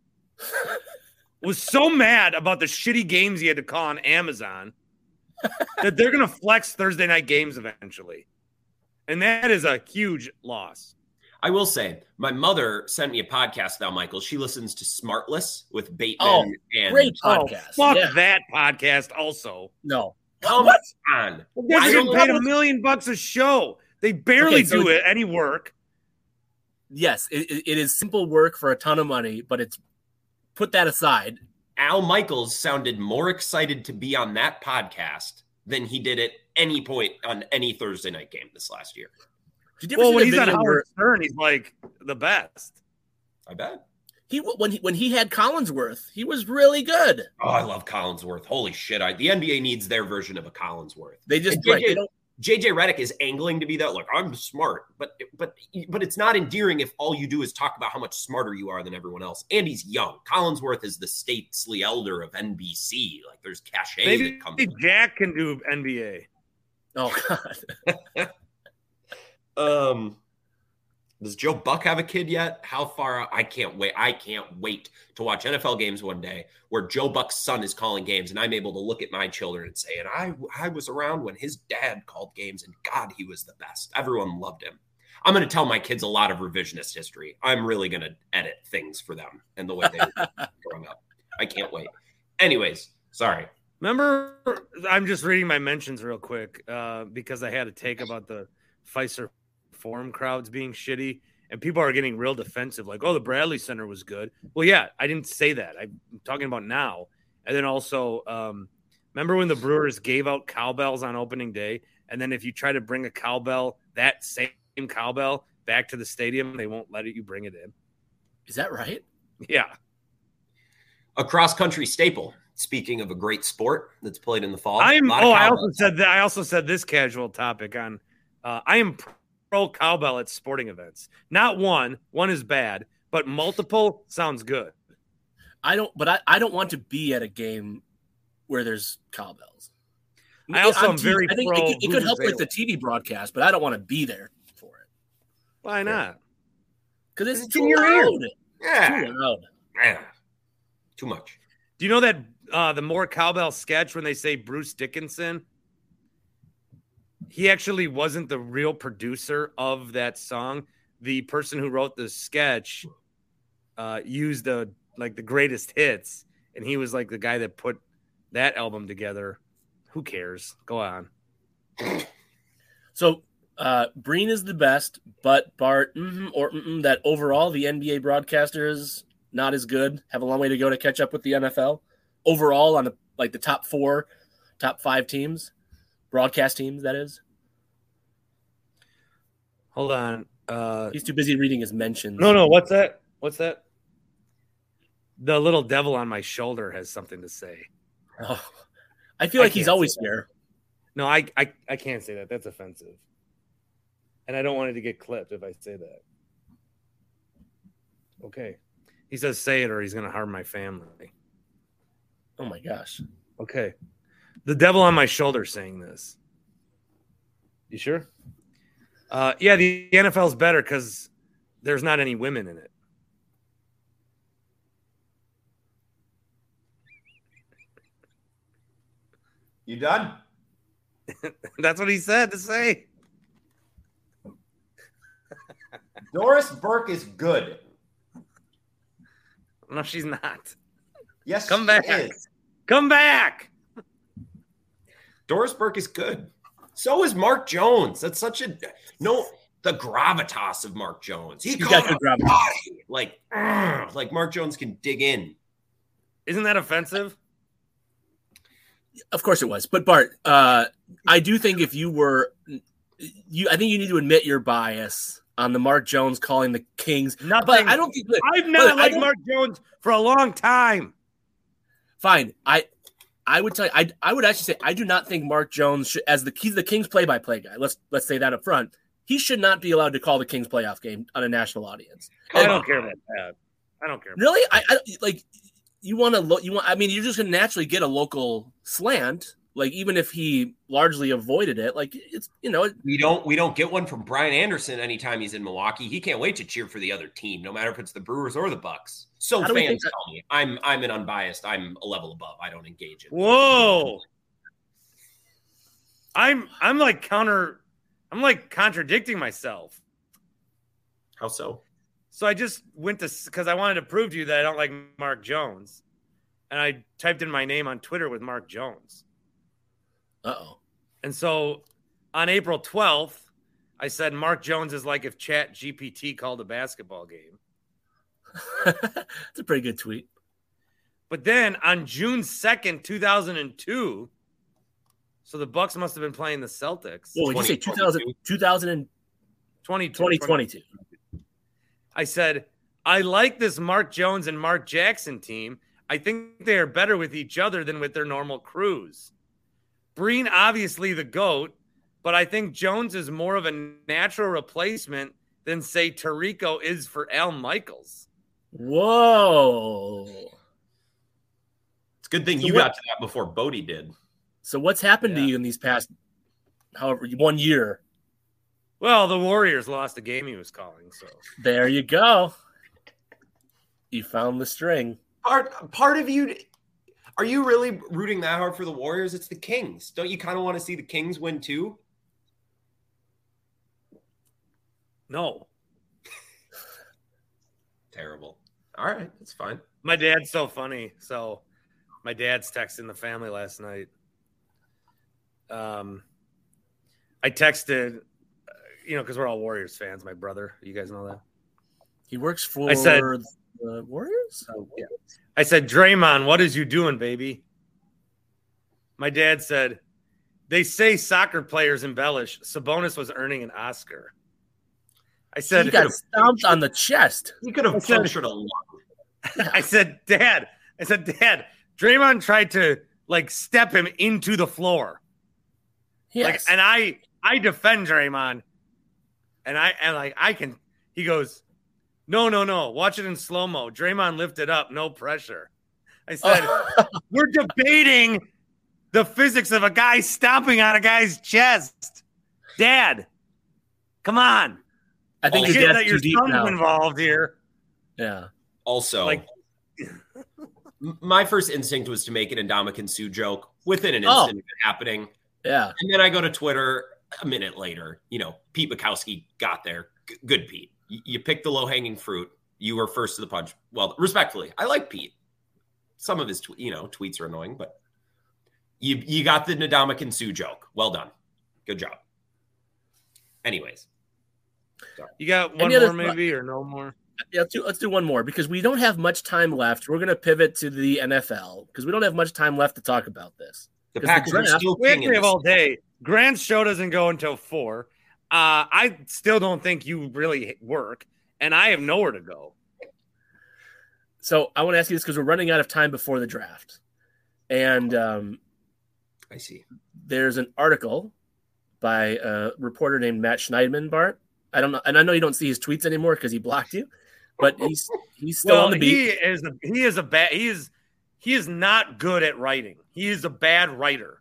B: was so mad about the shitty games he had to call on Amazon that they're going to flex Thursday night games eventually. And that is a huge loss.
C: I will say, my mother sent me a podcast now, Michael. She listens to Smartless with Bateman
D: Oh,
C: and
D: great
B: Oh,
D: podcast.
B: fuck
D: Yeah.
B: that podcast also.
D: No.
C: Come
D: What?
C: on.
B: Well, they're
C: I
B: getting
C: don't
B: paid
C: know.
B: a million bucks a show. They barely
D: Okay, so
B: do
D: it's-
B: it any work.
D: Yes, it, it- it is simple work for a ton of money, but it's put that aside.
C: Al Michaels sounded more excited to be on that podcast than he did at any point on any Thursday night game this last year.
D: Did you ever
B: Well,
D: see
B: when
D: the
B: he's on
D: video where
B: Howard Stern, he's like the best.
C: I bet.
D: he when he when he had Collinsworth, he was really good.
C: Oh, I love Collinsworth. Holy shit. I, the N B A needs their version of a Collinsworth.
D: They just
C: And J J
D: right, they don't.
C: J J Redick is angling to be that. Like, I'm smart, but but but it's not endearing if all you do is talk about how much smarter you are than everyone else. And he's young. Collinsworth is the stately elder of N B C. Like, there's cachet
B: Maybe
C: that comes. with it.
B: Jack can do N B A.
D: Oh God.
C: Um, does Joe Buck have a kid yet? How far out? I can't wait. I can't wait to watch N F L games one day where Joe Buck's son is calling games, and I'm able to look at my children and say, and I I was around when his dad called games, and God, he was the best. Everyone loved him. I'm going to tell my kids a lot of revisionist history. I'm really going to edit things for them and the way they were growing up. I can't wait. Anyways, sorry.
B: Remember, I'm just reading my mentions real quick uh, because I had a take about the Pfizer Forum crowds being shitty, and people are getting real defensive, like, oh, the Bradley Center was good. Well, yeah, I didn't say that. I'm talking about now. And then also, um, remember when the Brewers gave out cowbells on opening day, and then if you try to bring a cowbell, that same cowbell, back to the stadium, they won't let you bring it in.
D: Is that right?
B: Yeah.
C: A cross-country staple. Speaking of a great sport that's played in the fall.
B: I'm.
C: A lot of
B: Oh, I
C: cowbells.
B: also said that. I also said this casual topic on. Uh, I am pro cowbell at sporting events. Not one. One is bad, but multiple sounds good.
D: I don't. But I, I don't want to be at a game where there's cowbells.
B: I also
D: On
B: am
D: T V,
B: very
D: I think
B: pro
D: it, could- it could help
B: Vuvuzela.
D: like the T V broadcast, but I don't want to be there for it
B: Why not?
D: because it's,
C: It's
D: too
C: in your ear.
D: loud.
C: Yeah.
D: Too loud.
C: Man, too much.
B: Do you know that uh, the more cowbell sketch when they say Bruce Dickinson? He actually wasn't the real producer of that song. The person who wrote the sketch uh, used a like the greatest hits, and he was like the guy that put that album together. Who cares? Go on.
D: So uh, Breen is the best, but Bart mm-hmm, or mm-hmm, that overall the N B A broadcaster is not as good. Have a long way to go to catch up with the N F L overall on the like the top four, top five teams, broadcast teams. That is.
B: Hold on. Uh,
D: He's too busy reading his mentions.
B: no, no. What's that? What's that? The little devil on my shoulder has something to say.
D: Oh, I feel like
B: I
D: he's
B: can't
D: always
B: say that.
D: here.
B: No, I, I I can't say that. That's offensive. And I don't want it to get clipped if I say that. Okay. He says say it or he's going to harm my family.
D: Oh, my gosh.
B: Okay. The devil on my shoulder saying this. You sure? Uh, yeah, the N F L is better because there's not any women in it.
C: You done?
B: That's what he said to say.
C: Doris Burke is good.
B: No, she's not.
C: Yes,
B: Come
C: she
B: back.
C: is.
B: Come back.
C: Doris Burke is good. So is Mark Jones. That's such a no. The gravitas of Mark Jones. He
D: He's
C: caught
D: got good
C: a
D: gravitas.
C: body. Like, uh, like Mark Jones can dig in.
B: Isn't that offensive?
D: Of course it was. But Bart, uh, I do think if you were, you, I think you need to admit your bias on the Mark Jones calling the Kings.
B: Nothing.
D: But I don't think that,
B: I've not
D: but I
B: liked
D: don't-
B: Mark Jones for a long time.
D: Fine. I, I would tell you, I, I would actually say I do not think Mark Jones should, as the he's the Kings play-by-play guy. Let's let's say that up front. He should not be allowed to call the Kings playoff game on a national audience.
B: I
D: And-
B: don't care about that. I don't care. About
D: Really? I, I like you want to lo- you want I mean you're just going to naturally get a local slant, like even if he largely avoided it, like it's you know,
C: We don't we don't get one from Brian Anderson anytime he's in Milwaukee. He can't wait to cheer for the other team, no matter if it's the Brewers or the Bucks. So
D: How do we
C: fans
D: think that-
C: tell me I'm I'm an unbiased. I'm a level above. I don't engage in.
B: Whoa. I'm I'm like counter I'm like contradicting myself.
C: How so?
B: So I just went to because I wanted to prove to you that I don't like Mark Jones. And I typed in my name on Twitter with Mark Jones.
D: uh-oh.
B: And so on April twelfth, I said Mark Jones is like if Chat G P T called a basketball game.
D: It's a pretty good tweet.
B: But then on June second, two thousand two, so the Bucks must have been playing the Celtics.
D: Well, would you say two thousand, two thousand
B: twenty
D: twenty twenty-two?
B: I said, I like this Mark Jones and Mark Jackson team. I think they are better with each other than with their normal crews. Breen, obviously the GOAT, but I think Jones is more of a natural replacement than, say, Tirico is for Al Michaels.
D: Whoa.
C: It's a good thing
D: So
C: you
D: what-
C: got to that before Bodie did.
D: So what's happened
B: Yeah.
D: to you in these past, however, one year?
B: Well, the Warriors lost a game he was calling, so.
D: There you go. You found the string.
C: Part part of you, are you really rooting that hard for the Warriors? It's the Kings. Don't you kind of want to see the Kings win too?
B: No.
C: Terrible. All right, that's fine.
B: My dad's so funny. So my dad's texting the family last night. Um, I texted, uh, you know, because we're all Warriors fans, my brother. You guys know that?
D: He works for
B: I said-
D: the Warriors?
B: So, yeah. I said, Draymond, what is you doing, baby? My dad said, they say soccer players embellish. Sabonis was earning an Oscar. I said,
D: He got stomped on the chest.
C: You could have
B: I said-
C: punctured a lung.
B: I said, Dad, I said, Dad, Draymond tried to like step him into the floor. Like,
D: Yes.
B: and I, I defend Draymond, and I, and like, I can. He goes, no, no, no. Watch it in slow mo. Draymond lifted up, no pressure. I said, we're debating the physics of a guy stomping on a guy's chest. Dad, come on.
D: I think
B: I
D: your
B: get
D: dad's
B: that
D: too
B: your
D: deep
B: son's
D: now.
B: involved here.
D: Yeah.
C: Also,
B: Like,
C: m- my first instinct was to make an Ndamukong Suh joke within an
D: Oh.
C: instant of it happening.
D: Yeah.
C: And then I go to Twitter a minute later. You know, Pete Bukowski got there. G- good, Pete. Y- you picked the low hanging fruit. You were first to the punch. Well, respectfully, I like Pete. Some of his, tw- you know, tweets are annoying, but you you got the Ndamukong Suh joke. Well done. Good job. Anyways. Sorry.
B: You got one
D: Any
B: more
D: other-
B: maybe or no more?
D: Yeah, let's do, let's do one more because we don't have much time left. We're going to pivot to the N F L because we don't have much time left to talk about this.
C: The
D: 'Cause
C: Packers
D: the
C: are
D: draft-
C: still
B: We
C: king in
B: actually have
C: this.
B: all day. Grant's show doesn't go until four. Uh, I still don't think you really work, and I have nowhere to go.
D: So I want to ask you this because we're running out of time before the draft. And um,
C: I see.
D: there's an article by a reporter named Matt Schneidman, Bart. I don't know. And I know you don't see his tweets anymore because he blocked you, but he's he's still
B: Well,
D: on the beat.
B: he is a, he is a bad he is he is not good at writing. He is a bad writer.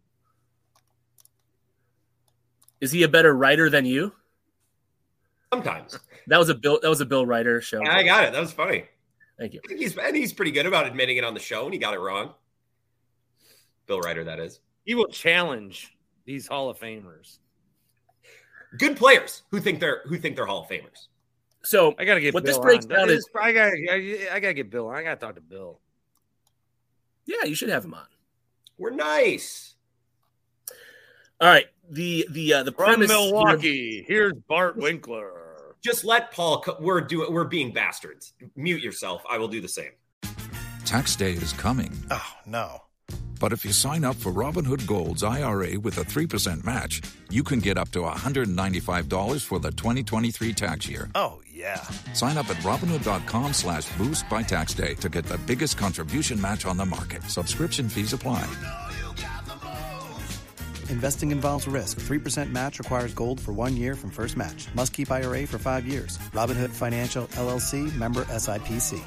D: Is he a better writer than you?
C: Sometimes.
D: That was a Bill. That was a Bill Ryder show.
C: I got it. That was funny.
D: Thank you.
C: I think he's and he's pretty good about admitting it on the show, and he got it wrong. Bill Ryder, that is.
B: He will challenge these Hall of Famers.
C: Good players who think they're who think they're Hall of Famers.
D: So
B: I gotta get
D: what
B: Bill
D: this breaks
B: on.
D: down
B: That
D: is,
B: I gotta I, I gotta get Bill. I gotta talk to Bill.
D: yeah, you should have him on.
C: We're nice.
D: All right. The the uh, the
B: From
D: premise here-
B: Milwaukee, here's Bart Winkler.
C: Just let Paul. Co- we're doing. We're being bastards. Mute yourself. I will do the same.
H: Tax day is coming.
I: Oh, no.
H: But if you sign up for Robinhood Gold's I R A with a three percent match, you can get up to one hundred ninety-five dollars for the twenty twenty-three tax year.
I: Oh, yeah.
H: Sign up at Robinhood.com slash boost by tax day to get the biggest contribution match on the market. Subscription fees apply.
J: Investing involves risk. three percent match requires gold for one year from first match. Must keep I R A for five years. Robinhood Financial, L L C, member S I P C.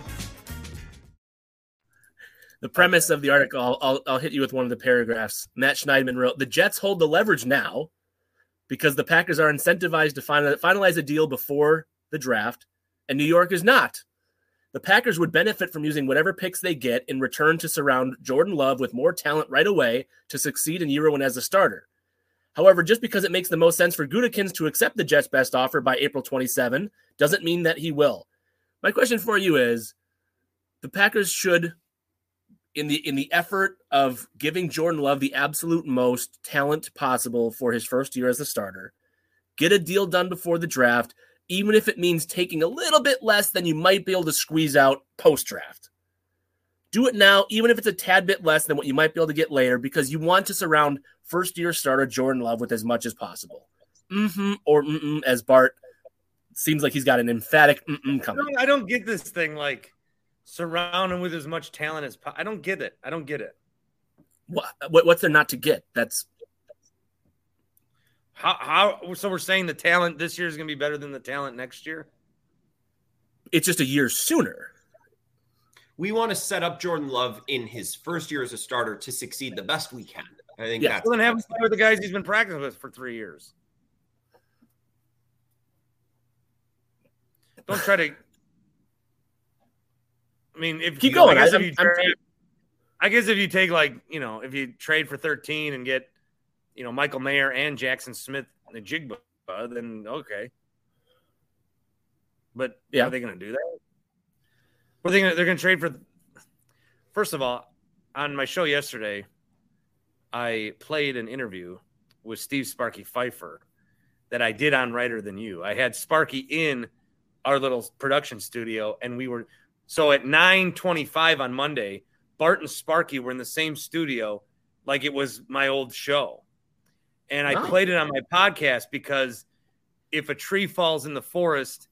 D: The premise of the article, I'll, I'll, I'll hit you with one of the paragraphs. Matt Schneidman wrote, the Jets hold the leverage now because the Packers are incentivized to final, finalize a deal before the draft, and New York is not. The Packers would benefit from using whatever picks they get in return to surround Jordan Love with more talent right away to succeed in year one as a starter. However, just because it makes the most sense for Gutekunst to accept the Jets' best offer by April twenty-seventh doesn't mean that he will. My question for you is, the Packers should, in the in the effort of giving Jordan Love the absolute most talent possible for his first year as a starter, get a deal done before the draft, even if it means taking a little bit less than you might be able to squeeze out post-draft. Do it now, even if it's a tad bit less than what you might be able to get later, because you want to surround first-year starter Jordan Love with as much as possible. Mm-hmm, or mm-mm, as Bart seems like he's got an emphatic mm-mm
B: I
D: coming.
B: don't, I don't get this thing like surround him with as much talent as possible. I don't get it. I don't get it.
D: What, what, what's there not to get? That's
B: How how so we're saying the talent this year is going to be better than the talent next year?
D: it's just a year sooner.
C: We want to set up Jordan Love in his first year as a starter to succeed the best we can. I think
D: Yeah.
C: that's,
B: Well, then have him
C: that's
B: play with the guys he's been practicing with for three years. Don't try to. I mean, if
D: Keep
B: you,
D: going.
B: I guess
D: I-
B: if you
D: I'm-
B: trade, I guess if you take like you know if you trade for thirteen and get you know Michael Mayer and Jackson Smith and the Jigba, then okay. But
D: Yeah.
B: are they going to do that? Or are they gonna, they're going to trade for? First of all, on my show yesterday, I played an interview with Steve Sparky Pfeiffer that I did on Writer Than You. I had Sparky in our little production studio, and we were so at nine twenty-five on Monday, Bart and Sparky were in the same studio like it was my old show. And I
D: Wow.
B: played it on my podcast because if a tree falls in the forest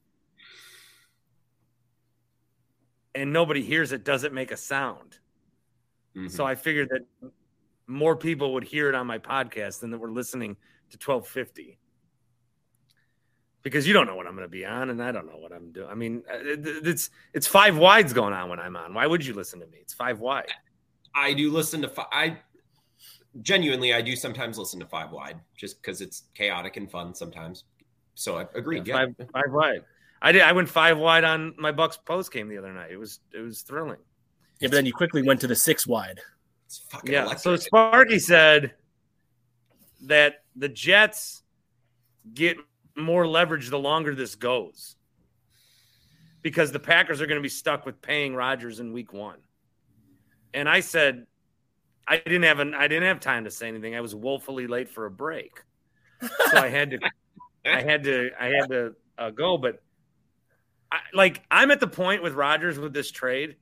B: and nobody hears it, does it make a sound?
C: Mhm.
B: So I figured that more people would hear it on my podcast than that were listening to twelve fifty. Because you don't know what I'm going to be on, and I don't know what I'm doing. I mean, it- it's it's five wides going on when I'm on. Why would you listen to me? It's five wide.
C: I do listen to fi- I genuinely I do sometimes listen to Five Wide just because it's chaotic and fun sometimes. So I agreed. Yeah,
B: Five, five wide. I did. I went five wide on my Bucks post game the other night. It was it was thrilling.
D: Yeah, but then you quickly went to the six wide.
C: It's fucking
B: Yeah.
C: electric.
B: So Sparky said that the Jets get more leverage the longer this goes. because the Packers are going to be stuck with paying Rodgers in week one. And I said, I didn't have an, I didn't have time to say anything. I was woefully late for a break. So I had to, I had to, I had to uh, go. But I, like, I'm at the point with Rodgers with this trade.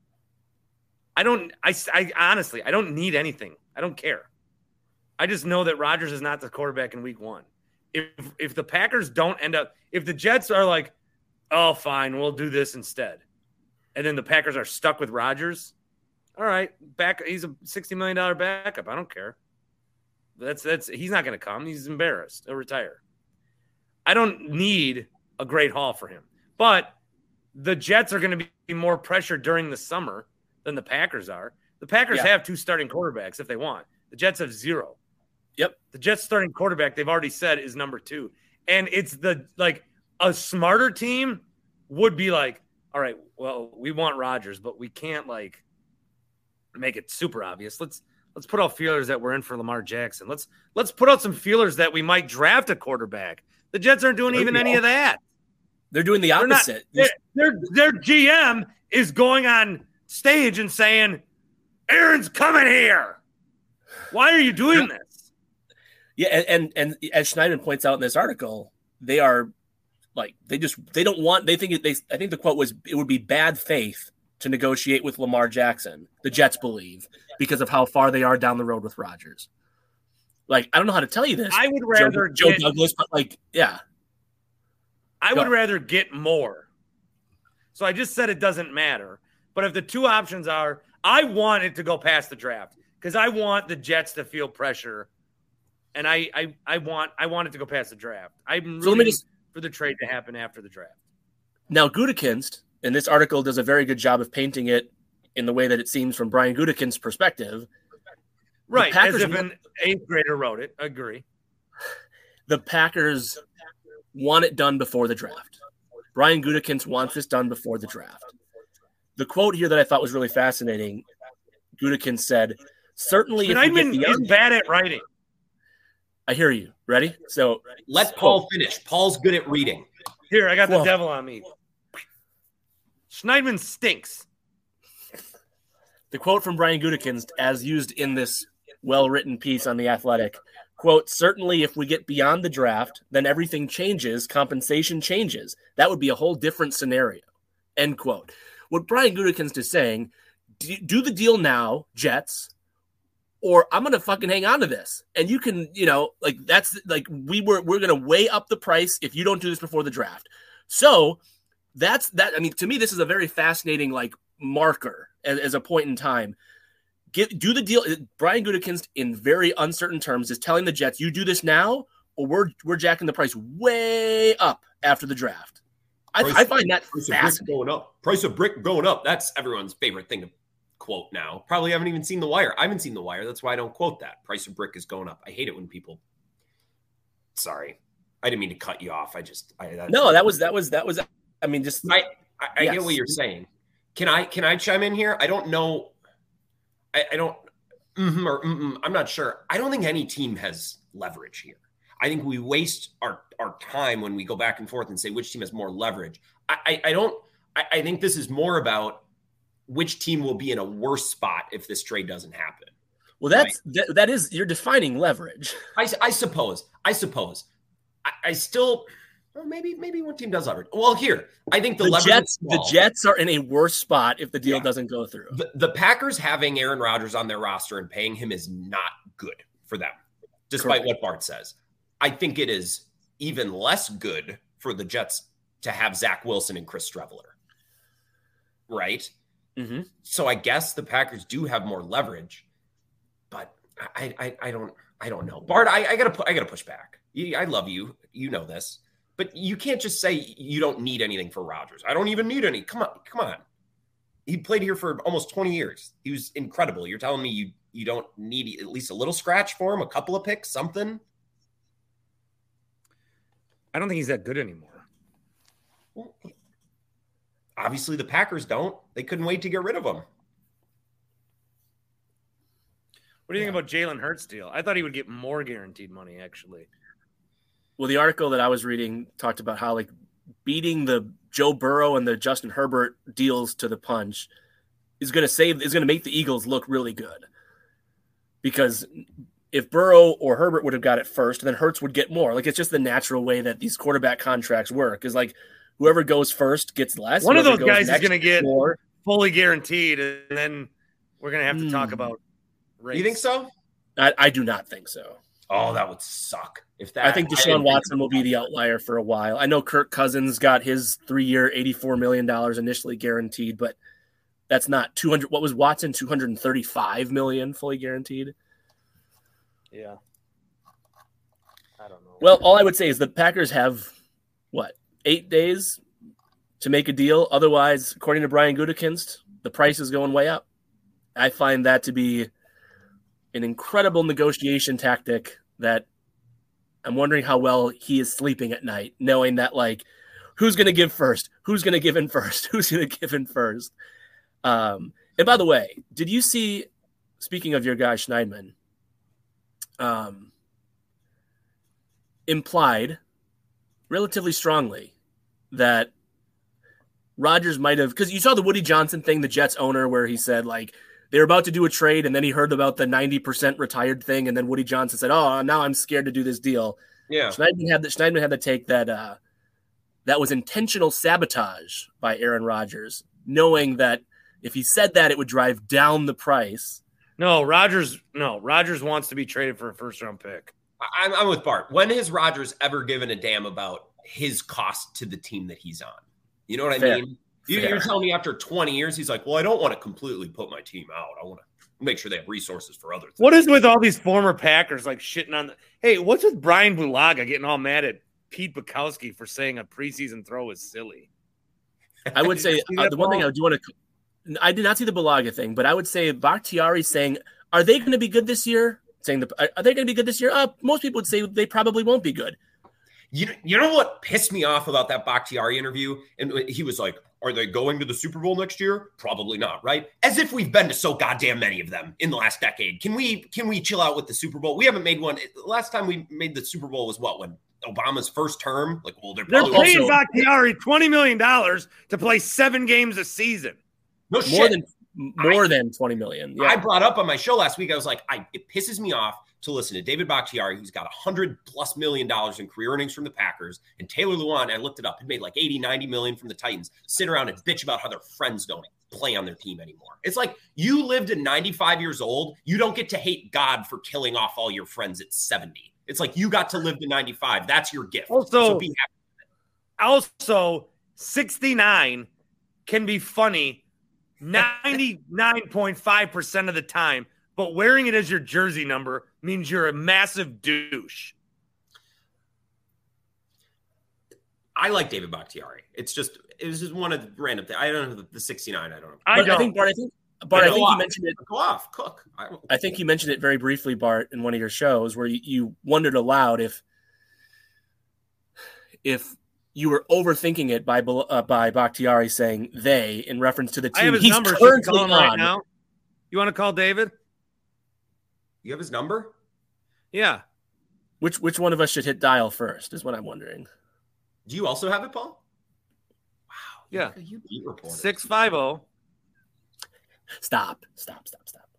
B: I don't, I, I honestly, I don't need anything. I don't care. I just know that Rodgers is not the quarterback in week one. If, if the Packers don't end up, if the Jets are like, oh, fine, we'll do this instead. And then the Packers are stuck with Rodgers. All right, back. He's a sixty million dollars backup. I don't care. That's that's. He's not going to come. He's embarrassed. He'll retire. I don't need a great haul for him. But the Jets are going to be more pressure during the summer than the Packers are. The Packers
D: Yeah.
B: have two starting quarterbacks if they want. The Jets have zero.
D: Yep.
B: The Jets starting quarterback, they've already said, is number two. And it's the like a smarter team would be like, all right, well, we want Rodgers, but we can't like make it super obvious. Let's let's put out feelers that we're in for Lamar Jackson. Let's let's put out some feelers that we might draft a quarterback. The Jets aren't doing
D: There
B: even
D: we
B: any
D: go.
B: of that.
D: They're doing the
B: They're not-
D: opposite.
B: Their, their their G M is going on stage and saying, Aaron's coming here. Why are you doing this?
D: Yeah, and, and and as Schneidman points out in this article, they are like they just they don't want they think it, they I think the quote was it would be bad faith to negotiate with Lamar Jackson. The Jets believe because of how far they are down the road with Rodgers. Like I don't know how to tell you this.
B: I would rather
D: Joe, Joe
B: get,
D: Douglas, but like yeah,
B: I
D: Go.
B: would rather get more. So I just said it doesn't matter. But if the two options are, I want it to go past the draft because I want the Jets to feel pressure, and I I, I want I want it to go past the draft. I'm
D: So let
B: rooting
D: me just-
B: for the trade to happen after the draft.
D: Now, Gutekunst, in this article, does a very good job of painting it in the way that it seems from Brian Gutekunst's perspective.
B: Right,
D: Packers-
B: as if an eighth grader wrote it. Agree.
D: The Packers want it done before the draft. Brian Gutekunst wants this done before the draft. The quote here that I thought was really fascinating, Gutekunst said, certainly if we get
B: Schneidman is
D: beyond-
B: bad at writing.
D: I hear you. Ready? So
C: Let Paul finish. Paul's good at reading.
B: Here, I got the
D: Whoa.
B: devil on me. Schneidman stinks.
D: the quote from Brian Gutekunst, as used in this well-written piece on The Athletic, quote, certainly if we get beyond the draft, then everything changes, compensation changes. That would be a whole different scenario, end quote. What Brian Gutekunst is saying, do, do the deal now, Jets, or I'm going to fucking hang on to this. And you can, you know, like that's like we were, we're going to weigh up the price if you don't do this before the draft. So that's that. I mean, to me, this is a very fascinating, like, marker as, as a point in time. Get do the deal. Brian Gutekunst, in very uncertain terms, is telling the Jets, you do this now, or we're we're jacking the price way up after the draft. I,
C: Price-
D: I find that
C: Price of brick
D: fascinating.
C: going up. Price of brick going up. That's everyone's favorite thing to quote now. Probably haven't even seen The Wire. I haven't seen The Wire. That's why I don't quote that. Price of brick is going up. I hate it when people. Sorry, I didn't mean to cut you off. I just I, that...
D: No, that was that was that was. I mean, just
C: I I, I
D: Yes.
C: get what you're saying. Can I can I chime in here? I don't know. I, I don't. Mm-hmm or mm-mm, I'm not sure. I don't think any team has leverage here. I think we waste our, our time when we go back and forth and say which team has more leverage. I, I, I don't. I, I think this is more about which team will be in a worse spot if this trade doesn't happen.
D: well, that's that, that is you're defining leverage.
C: I, I suppose. I suppose. I, I still. Well, maybe maybe one team does leverage. Well, here I think the,
D: The
C: leverage
D: Jets,
C: is
D: the
C: small.
D: Jets are in a worse spot if the deal
C: Yeah.
D: doesn't go through.
C: The, the Packers having Aaron Rodgers on their roster and paying him is not good for them, despite
D: Correct.
C: what Bart says. I think it is even less good for the Jets to have Zach Wilson and Chris Streveler. Right?
D: Mm-hmm.
C: So I guess the Packers do have more leverage, but I I, I don't I don't know. Bart, I, I gotta pu- I gotta push back. You- I love you. You know this. But you can't just say you don't need anything for Rodgers. I don't even need any. Come on, come on. He played here for almost twenty years. He was incredible. You're telling me you you don't need at least a little scratch for him, a couple of picks, something?
B: I don't think he's that good anymore.
C: Well, obviously, the Packers don't. They couldn't wait to get rid of him.
B: What do you think about Jalen Hurts deal? I thought he would get more guaranteed money, actually.
D: Well, the article that I was reading talked about how like beating the Joe Burrow and the Justin Herbert deals to the punch is going to save is going to make the Eagles look really good. Because if Burrow or Herbert would have got it first, then Hurts would get more. Like, it's just the natural way that these quarterback contracts work. Is like whoever goes first gets less.
B: One of
D: Whoever
B: those
D: goes
B: guys is
D: next
B: going to get
D: more.
B: fully guaranteed, and then we're going to have to
D: Mm.
B: talk about race.
C: You think so?
D: I, I do not think so.
C: Oh, that would suck. If that,
D: I think Deshaun
C: didn't
D: Watson
C: think
D: will be the outlier for a while. I know Kirk Cousins got his three-year, eighty-four million dollars initially guaranteed, but that's not two hundred. What was Watson? two hundred thirty-five million dollars fully guaranteed.
B: Yeah. I don't know.
D: Well, all I would say is the Packers have, what, eight days to make a deal. Otherwise, according to Brian Gutekunst, the price is going way up. I find that to be an incredible negotiation tactic that I'm wondering how well he is sleeping at night, knowing that, like, who's going to give first? Who's going to give in first? Who's going to give in first? Um, and by the way, did you see, speaking of your guy Schneidman, um, implied relatively strongly that Rodgers might have, because you saw the Woody Johnson thing, the Jets owner, where he said, like, they were about to do a trade, and then he heard about the ninety percent retired thing, and then Woody Johnson said, oh, now I'm scared to do this deal.
C: Yeah.
D: Schneidman had the, Schneidman had to take that uh, that was intentional sabotage by Aaron Rodgers, knowing that if he said that, it would drive down the price.
B: No, Rodgers. No, Rodgers wants to be traded for a first-round pick.
C: I'm, I'm with Bart. When has Rodgers ever given a damn about his cost to the team that he's on? You know what I
D: Fair.
C: mean? You,
D: Fair.
C: you're telling me after twenty years, he's like, well, I don't want to completely put my team out. I want to make sure they have resources for other things.
B: What is with all these former Packers like shitting on the? Hey, what's with Brian Bulaga getting all mad at Pete Bukowski for saying a preseason throw was silly?
D: I would say
B: Did you see
D: uh,
B: that,
D: the one thing
B: Paul?
D: I do want to – I did not see the Bulaga thing, but I would say Bakhtiari saying, are they going to be good this year? Saying the, Are they going to be good this year? Uh, most people would say they probably won't be good.
C: You, you know what pissed me off about that Bakhtiari interview? And he was like, are they going to the Super Bowl next year? Probably not, right? As if we've been to so goddamn many of them in the last decade. Can we can we chill out with the Super Bowl? We haven't made one. The last time we made the Super Bowl was what, when Obama's first term? Like, well, they're,
B: They're
C: probably
B: paying
C: also,
B: Bakhtiari twenty million dollars to play seven games a season.
C: no
D: More
C: shit.
D: than more than twenty million. Yeah.
C: I brought up on my show last week, I was like, I, it pisses me off to listen to David Bakhtiari, who's got one hundred plus million dollars in career earnings from the Packers, and Taylor Lewan, I looked it up, had made like eighty, ninety million from the Titans, sit around and bitch about how their friends don't play on their team anymore. It's like, you lived at ninety-five years old. You don't get to hate God for killing off all your friends at seventy. It's like, you got to live to ninety-five. That's your gift.
B: Also,
C: so be happy.
B: Also, sixty-nine can be funny ninety-nine point five percent of the time, but wearing it as your jersey number means you're a massive douche.
C: I like David Bakhtiari. It's just, it was just one of the random things. I don't know the sixty-nine. I don't know.
B: I
D: But
B: don't.
D: I think, Bart, I think, Bart, I
C: Go
D: think
C: off.
D: you mentioned it.
C: Go off, cook. I, don't,
D: I think you mentioned it very briefly, Bart, in one of your shows where you, you wondered aloud if if you were overthinking it by uh, by Bakhtiari saying they in reference to the
B: I
D: team
B: have his
D: he's
B: number. Should
D: currently
B: we call him right
D: on.
B: now? You want to call David?
C: you have his number?
B: Yeah.
D: Which which one of us should hit dial first is what I'm wondering.
C: Do you also have it, Paul? Wow.
B: Yeah.
C: You beat reporter.
B: six five zero.
D: Stop, stop, stop, stop.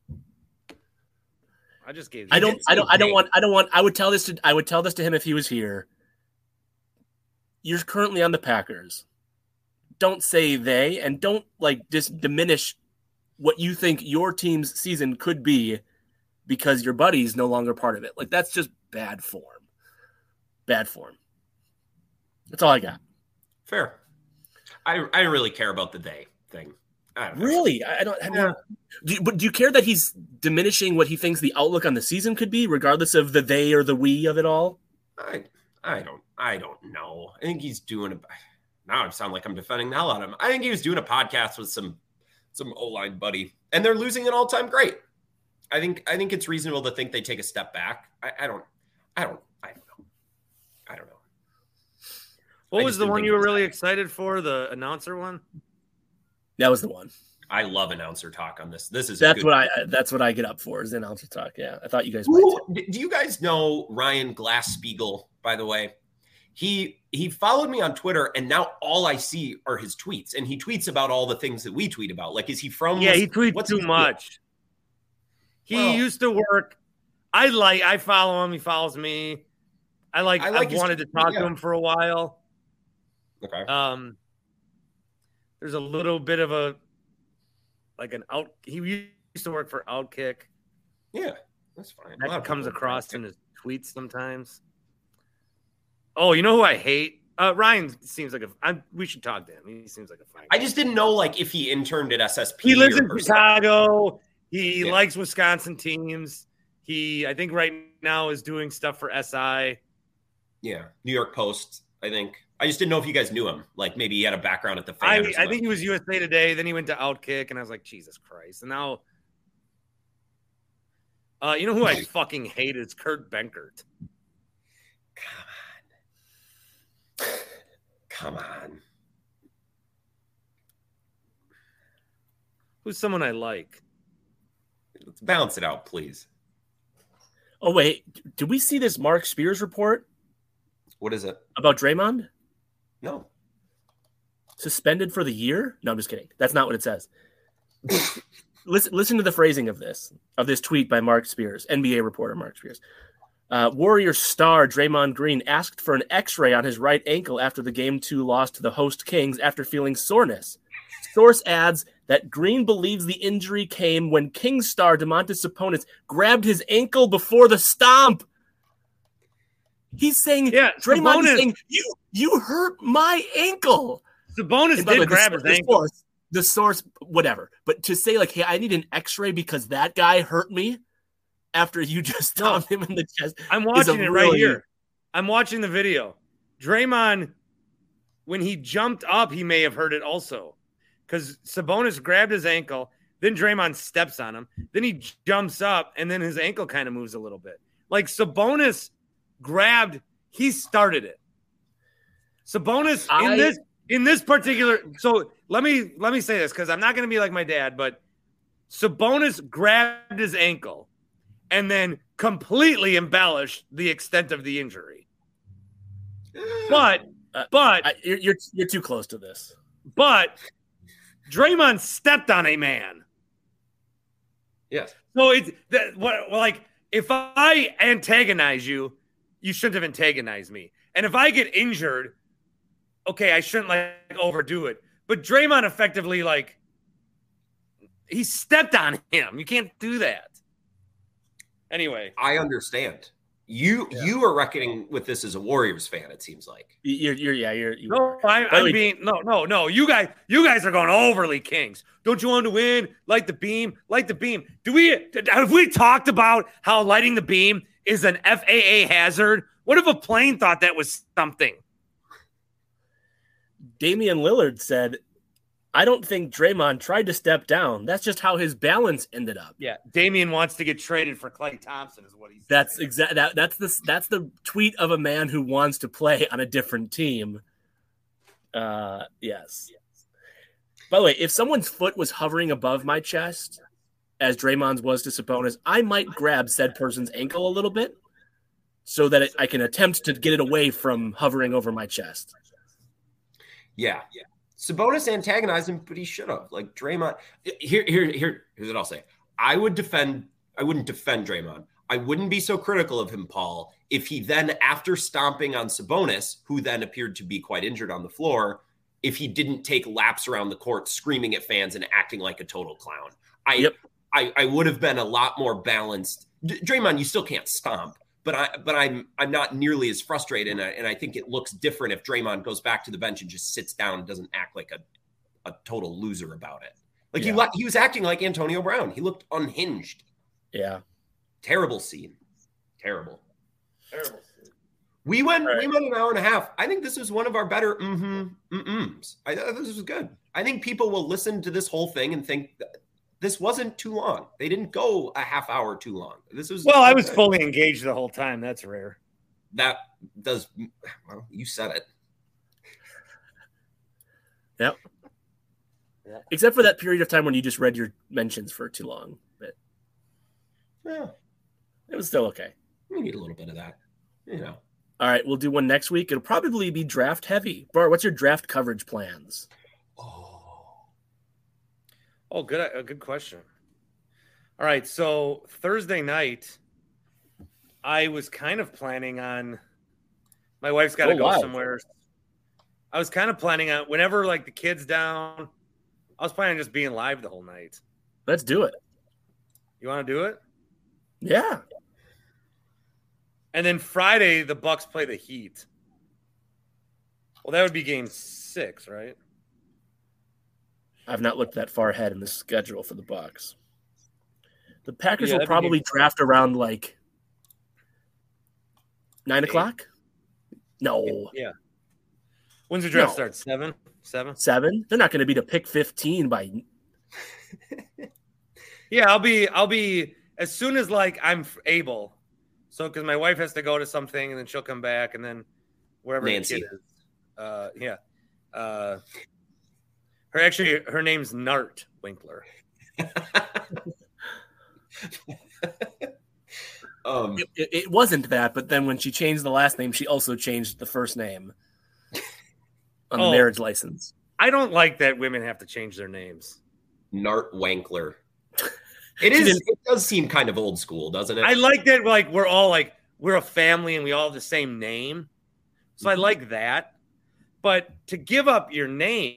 B: I just gave you.
D: I don't
C: did
D: I don't I don't
C: say
D: want I don't want I would tell this to I would tell this to him if he was here. You're currently on the Packers. Don't say they, and don't like just diminish what you think your team's season could be because your buddy's no longer part of it. Like, that's just bad form. Bad form. That's all I got.
C: Fair. I I don't really care about the they thing. I don't know.
D: Really? I I don't. I mean, do you, but do you care that he's diminishing what he thinks the outlook on the season could be, regardless of the they or the we of it all?
C: I I don't I don't know. I think he's doing a. Now I sound like I'm defending the hell out of him. I think he was doing a podcast with some some O-line buddy, and they're losing an all-time great. I think I think it's reasonable to think they take a step back. I, I don't I don't I don't know. I don't know.
B: What
C: I
B: was
C: just
B: the
C: didn't
B: one
C: think
B: you
C: it
B: were
C: was
B: really
C: that.
B: excited for? The announcer one?
D: That was the one.
C: I love announcer talk on this. This is a
D: That's
C: good
D: what I. That's what I get up for is announcer talk. Yeah, I thought you guys might. Too.
C: Who, do you guys know Ryan Glass-Steagall, by the way? He he followed me on Twitter, and now all I see are his tweets. And he tweets about all the things that we tweet about. Like, is he from?
B: Yeah, he tweets
C: what's
B: too much. He
C: well,
B: used to work. I like. I follow him. He follows me. I like. I like I've wanted to talk yeah. to him for a while.
C: Okay.
B: Um. There's a little bit of a like an out. He used to work for Outkick.
C: Yeah, that's fine.
B: That comes across in his tweets sometimes. Oh, you know who I hate? Uh, Ryan seems like a. I'm, we should talk to him. He seems like a fine guy.
C: I just didn't know, like, if he interned at S S P.
B: He lives in Chicago. He
C: yeah.
B: likes Wisconsin teams. He, I think, right now is doing stuff for S I.
C: Yeah, New York Post. I think. I just didn't know if you guys knew him. Like, maybe he had a background at the Fan.
B: I, I think he was U S A Today. Then he went to Outkick, and I was like, Jesus Christ! And now, uh, you know who I fucking hate is Kurt Benkert.
C: Come on.
B: Who's someone I like?
C: Let's balance it out, please.
D: Oh, wait. Did we see this Mark Spears report?
C: What is it?
D: About Draymond?
C: No.
D: Suspended for the year? No, I'm just kidding. That's not what it says. listen, listen to the phrasing of this, of this tweet by Mark Spears, N B A reporter Mark Spears. Uh, Warrior star Draymond Green asked for an x-ray on his right ankle after the game two loss to the host Kings after feeling soreness. Source adds that Green believes the injury came when Kings star Domantas Sabonis grabbed his ankle before the stomp. He's saying,
B: yeah,
D: Draymond
B: Sabonis,
D: is saying, you, you hurt my ankle.
B: Sabonis did grab his
D: the
B: ankle.
D: Source, the source, whatever. But to say, like, hey, I need an x-ray because that guy hurt me after you just stomped no, him in the chest.
B: I'm watching it really... right here. I'm watching the video. Draymond, when he jumped up, he may have hurt it also. Because Sabonis grabbed his ankle, then Draymond steps on him, then he jumps up, and then his ankle kind of moves a little bit. Like, Sabonis grabbed, he started it. Sabonis I... in this in this particular, so let me let me say this, because I'm not going to be like my dad, but Sabonis grabbed his ankle and then completely embellished the extent of the injury. But,
D: uh,
B: but
D: I, you're, you're you're too close to this.
B: But Draymond stepped on a man.
C: Yes.
B: So it's that what like if I antagonize you, you shouldn't have antagonized me. And if I get injured, okay, I shouldn't like overdo it. But Draymond effectively like he stepped on him. You can't do that. Anyway,
C: I understand. You yeah. you are reckoning with this as a Warriors fan. It seems like
D: you're you're yeah you're you
B: no I, I'm like, being no no no you guys you guys are going overly Kings. Don't you want to win? Light the beam, light the beam. Do we have we talked about how lighting the beam is an F A A hazard? What if a plane thought that was something?
D: Damian Lillard said, I don't think Draymond tried to step down. That's just how his balance ended up.
B: Yeah, Damian wants to get traded for Klay Thompson is what he's
D: That's exactly that, that's the that's the tweet of a man who wants to play on a different team. Uh yes. yes. By the way, if someone's foot was hovering above my chest, as Draymond's was to Sabonis, I might grab said person's ankle a little bit so that it, I can attempt to get it away from hovering over my chest.
C: Yeah, yeah. Sabonis antagonized him, but he should have. Like Draymond, here, here, here, here's what I'll say. I would defend. I wouldn't defend Draymond. I wouldn't be so critical of him, Paul, if he then, after stomping on Sabonis, who then appeared to be quite injured on the floor, if he didn't take laps around the court, screaming at fans and acting like a total clown. I,
D: yep.
C: I, I would have been a lot more balanced. D- Draymond, you still can't stomp. But I, but I'm, I'm not nearly as frustrated, and I, and I think it looks different if Draymond goes back to the bench and just sits down and doesn't act like a, a total loser about it. Like yeah. he, he was acting like Antonio Brown. He looked unhinged.
D: Yeah,
C: terrible scene. Terrible,
B: terrible. Scene.
C: We went, right. we went an hour and a half. I think this was one of our better mm-hmm, mm-ms. I thought this was good. I think people will listen to this whole thing and think that this wasn't too long. They didn't go a half hour too long. This was
B: well. I was fully engaged the whole time. That's rare.
C: That does. Well, you said it.
D: Yep. Yeah. Except for that period of time when you just read your mentions for too long. But
C: yeah,
D: it was still okay.
C: We need a little bit of that, you know.
D: All right, we'll do one next week. It'll probably be draft heavy. Bart, what's your draft coverage plans?
B: Oh, oh, good, a good question. All right, so Thursday night, I was kind of planning on. My wife's got to
D: Oh,
B: go
D: wow.
B: somewhere. I was kind of planning on whenever like the kids down. I was planning on just being live the whole night.
D: Let's do it.
B: You want to do it?
D: Yeah.
B: And then Friday, the Bucks play the Heat. Well, that would be game six, right?
D: I've not looked that far ahead in the schedule for the Bucks. The Packers
B: Yeah,
D: will
B: that'd be
D: probably
B: game-
D: draft around like nine o'clock. No,
B: Yeah. When's the draft
D: No.
B: start? Seven? Seven?
D: seven. They're not going to be to pick fifteen by.
B: Yeah, I'll be, I'll be as soon as like I'm f- able. So, because my wife has to go to something and then she'll come back and then wherever
C: Nancy.
B: the kid is. Uh, yeah. Uh, her actually, her name's Nart Winkler.
C: um,
D: It, it- it wasn't that, but then when she changed the last name, she also changed the first name on the
B: Oh.
D: marriage license.
B: I don't like that women have to change their names.
C: Nart Wankler. It is.
D: didn't-
C: It does seem kind of old school, doesn't it?
B: I like that, like, we're all like, we're a family and we all have the same name. So I like that. But to give up your name,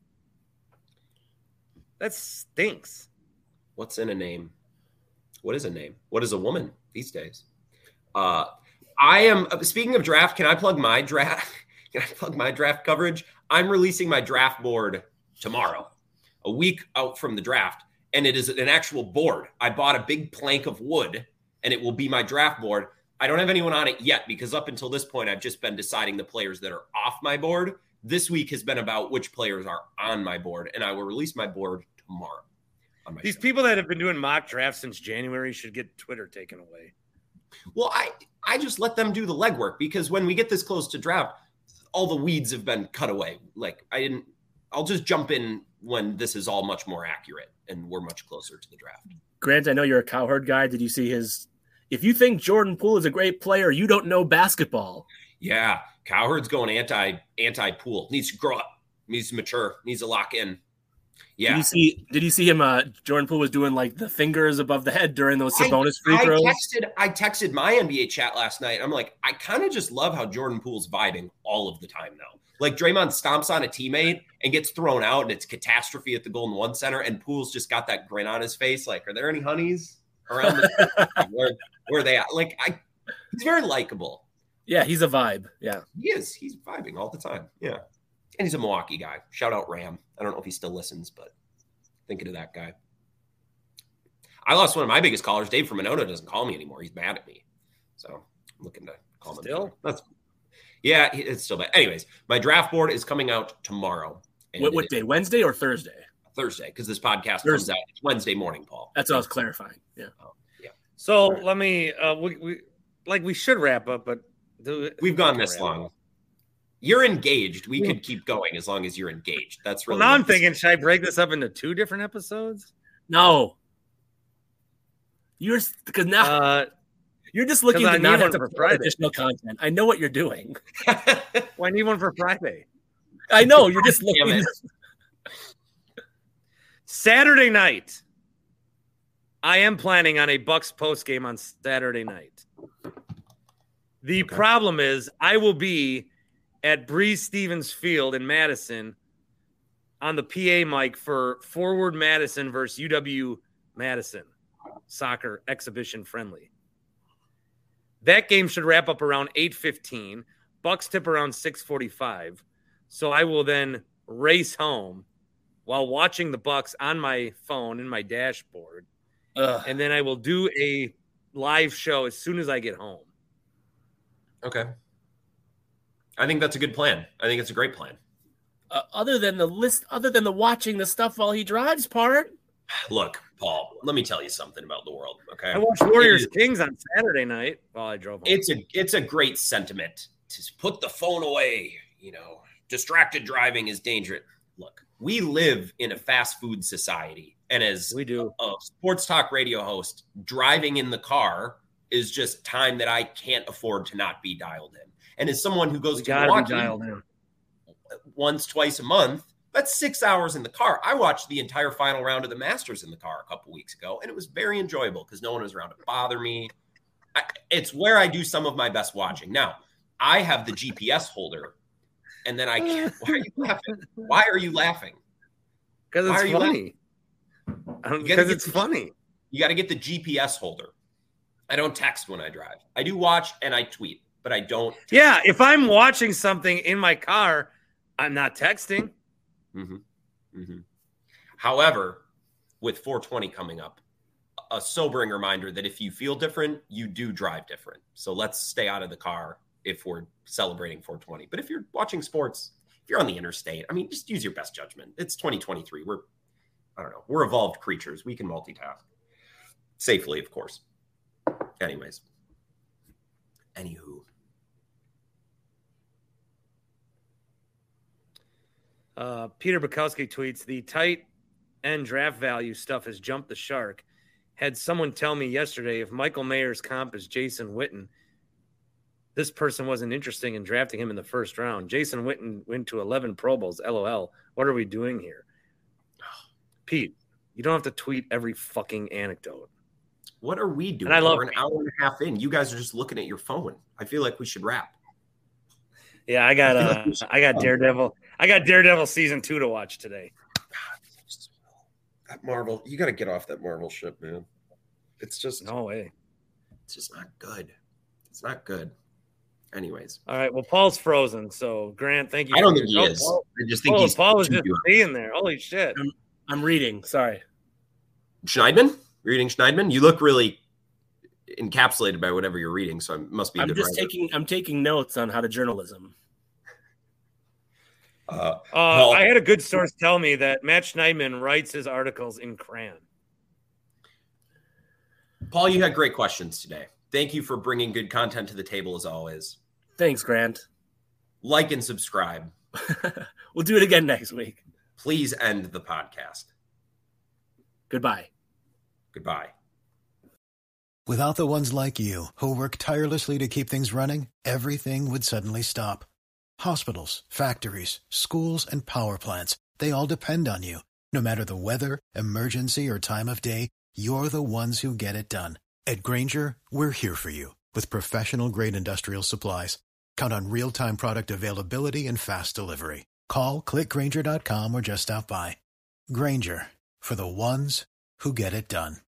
B: that stinks.
C: What's in a name? What is a name? What is a woman these days? Uh, I am. Speaking of draft, can I plug my draft? Can I plug my draft coverage? I'm releasing my draft board tomorrow, a week out from the draft, and it is an actual board. I bought a big plank of wood, and it will be my draft board. I don't have anyone on it yet because up until this point, I've just been deciding the players that are off my board. This week has been about which players are on my board, and I will release my board tomorrow. On my
B: These
C: show.
B: people that have been doing mock drafts since January should get Twitter taken away.
C: Well, I, I just let them do the legwork because when we get this close to draft, all the weeds have been cut away. Like I didn't, I'll just jump in when this is all much more accurate and we're much closer to the draft.
D: Grant, I know you're a Cowherd guy. Did you see his? If you think Jordan Poole is a great player, you don't know basketball.
C: Yeah. Cowherd's going anti, anti Pool. Needs to grow up, needs to mature, needs to lock in.
D: Did
C: Yeah.
D: you see? Did you see him? Uh, Jordan Poole was doing like the fingers above the head during those
C: I-
D: Sabonis free
C: I
D: throws.
C: texted, I texted my N B A chat last night. I'm like, I kind of just love how Jordan Poole's vibing all of the time now. Like Draymond stomps on a teammate and gets thrown out, and it's catastrophe at the Golden One Center, and Poole's just got that grin on his face. Like, are there any honeys around the where, where are they at? Like, I, he's very likable.
D: Yeah, he's a vibe. Yeah.
C: He is. He's vibing all the time. Yeah. And he's a Milwaukee guy. Shout out Ram. I don't know if he still listens, but thinking of that guy. I lost one of my biggest callers. Dave from Monona doesn't call me anymore. He's mad at me. So I'm looking to call him.
B: Still?
C: Again. That's yeah, he- it's still bad. Anyways, my draft board is coming out tomorrow. And
D: What, what
C: it
D: day?
C: is
D: Wednesday or Thursday?
C: Thursday, because this podcast comes
D: Thursday.
C: out Wednesday morning, Paul.
D: That's what I was clarifying. Yeah.
B: So
C: Right.
B: let me, uh, we, we, like, we should wrap up, but do,
C: We've gone
B: we can
C: this
B: wrap
C: long.
B: up.
C: You're engaged. We could keep going as long as you're engaged. That's
B: Well,
C: really
B: now I'm
C: what this-
B: thinking, should I break this up into two different episodes?
D: No. You're because now
B: Uh,
D: you're just looking
B: 'cause I
D: to not
B: need
D: have
B: one
D: to
B: for
D: put
B: Friday.
D: additional content. I know what you're doing.
B: well, I need one for Friday.
D: I know you're just
C: Damn
D: looking.
C: it.
B: Saturday night. I am planning on a Bucks post game on Saturday night. The
C: Okay.
B: problem is I will be at Breeze Stevens Field in Madison on the P A mic for Forward Madison versus U W Madison soccer exhibition friendly. That game should wrap up around eight fifteen. Bucks tip around six forty-five. So I will then race home while watching the Bucks on my phone in my dashboard.
D: Ugh.
B: And then I will do a live show as soon as I get home.
C: Okay. I think that's a good plan. I think it's a great plan.
D: Uh, other than the list, other than the watching the stuff while he drives part.
C: Look, Paul, let me tell you something about the world, okay?
B: I watched Warriors
C: It is-
B: Kings on Saturday night while I drove home.
C: It's a it's a great sentiment to put the phone away, you know. Distracted driving is dangerous. Look, we live in a fast food society, and as
B: we do.
C: a sports talk radio host driving in the car is just time that I can't afford to not be dialed in. And as someone who goes
B: We
C: to
B: gotta
C: Milwaukee
B: be dialed in.
C: once, twice a month, that's six hours in the car. I watched the entire final round of the Masters in the car a couple weeks ago, and it was very enjoyable because no one was around to bother me. I, it's where I do some of my best watching. Now, I have the G P S holder, and then I can't. Why are you laughing? Why are you laughing?
B: Because
C: Why
B: it's
C: are you
B: funny. Because it's
C: the,
B: funny.
C: You got to get the G P S holder. I don't text when I drive. I do watch and I tweet, but I don't. Text.
B: Yeah, if I'm watching something in my car, I'm not texting.
C: Mm-hmm. Mm-hmm. However, with four twenty coming up, a sobering reminder that if you feel different, you do drive different. So let's stay out of the car if we're celebrating four twenty. But if you're watching sports, if you're on the interstate, I mean, just use your best judgment. It's twenty twenty-three. We're, I don't know, we're evolved creatures. We can multitask safely, of course. Anyways, anywho.
B: Uh, Peter Bukowski tweets, the tight end draft value stuff has jumped the shark. Had someone tell me yesterday if Michael Mayer's comp is Jason Witten, this person wasn't interested in drafting him in the first round. Jason Witten went to eleven Pro Bowls. LOL. What are we doing here? Pete, you don't have to tweet every fucking anecdote.
C: What are we doing?
B: And I love
C: We're an hour and a half in. You guys are just looking at your phone. I feel like we should wrap.
B: Yeah, I got uh, I got Daredevil. I got Daredevil season two to watch today.
C: That Marvel, you got to get off that Marvel ship, man. It's just
B: no way.
C: It's just not good. It's not good. Anyways,
B: all right. Well, Paul's frozen. So Grant, thank you.
C: I don't think he
B: oh,
C: is.
B: Paul,
C: I just think
B: oh,
C: he's
B: Paul was just being there. Holy shit!
D: I'm, I'm reading. Sorry,
C: Schneidman. Reading Schneidman. You look really encapsulated by whatever you're reading, so it must be. A
D: I'm
C: good
D: just
C: writer.
D: taking. I'm taking notes on how to journalism.
C: Uh,
B: uh,
C: well,
B: I had a good source tell me that Matt Schneidman writes his articles in crayon.
C: Paul, you had great questions today. Thank you for bringing good content to the table as always.
D: Thanks, Grant.
C: Like and subscribe.
D: We'll do it again next week.
C: Please end the podcast.
D: Goodbye.
C: Goodbye.
I: Without the ones like you, who work tirelessly to keep things running, everything would suddenly stop. Hospitals, factories, schools, and power plants, they all depend on you. No matter the weather, emergency, or time of day, you're the ones who get it done. At Grainger, we're here for you with professional-grade industrial supplies. Count on real-time product availability and fast delivery. Call, click Grainger dot com, or just stop by. Grainger, for the ones who get it done.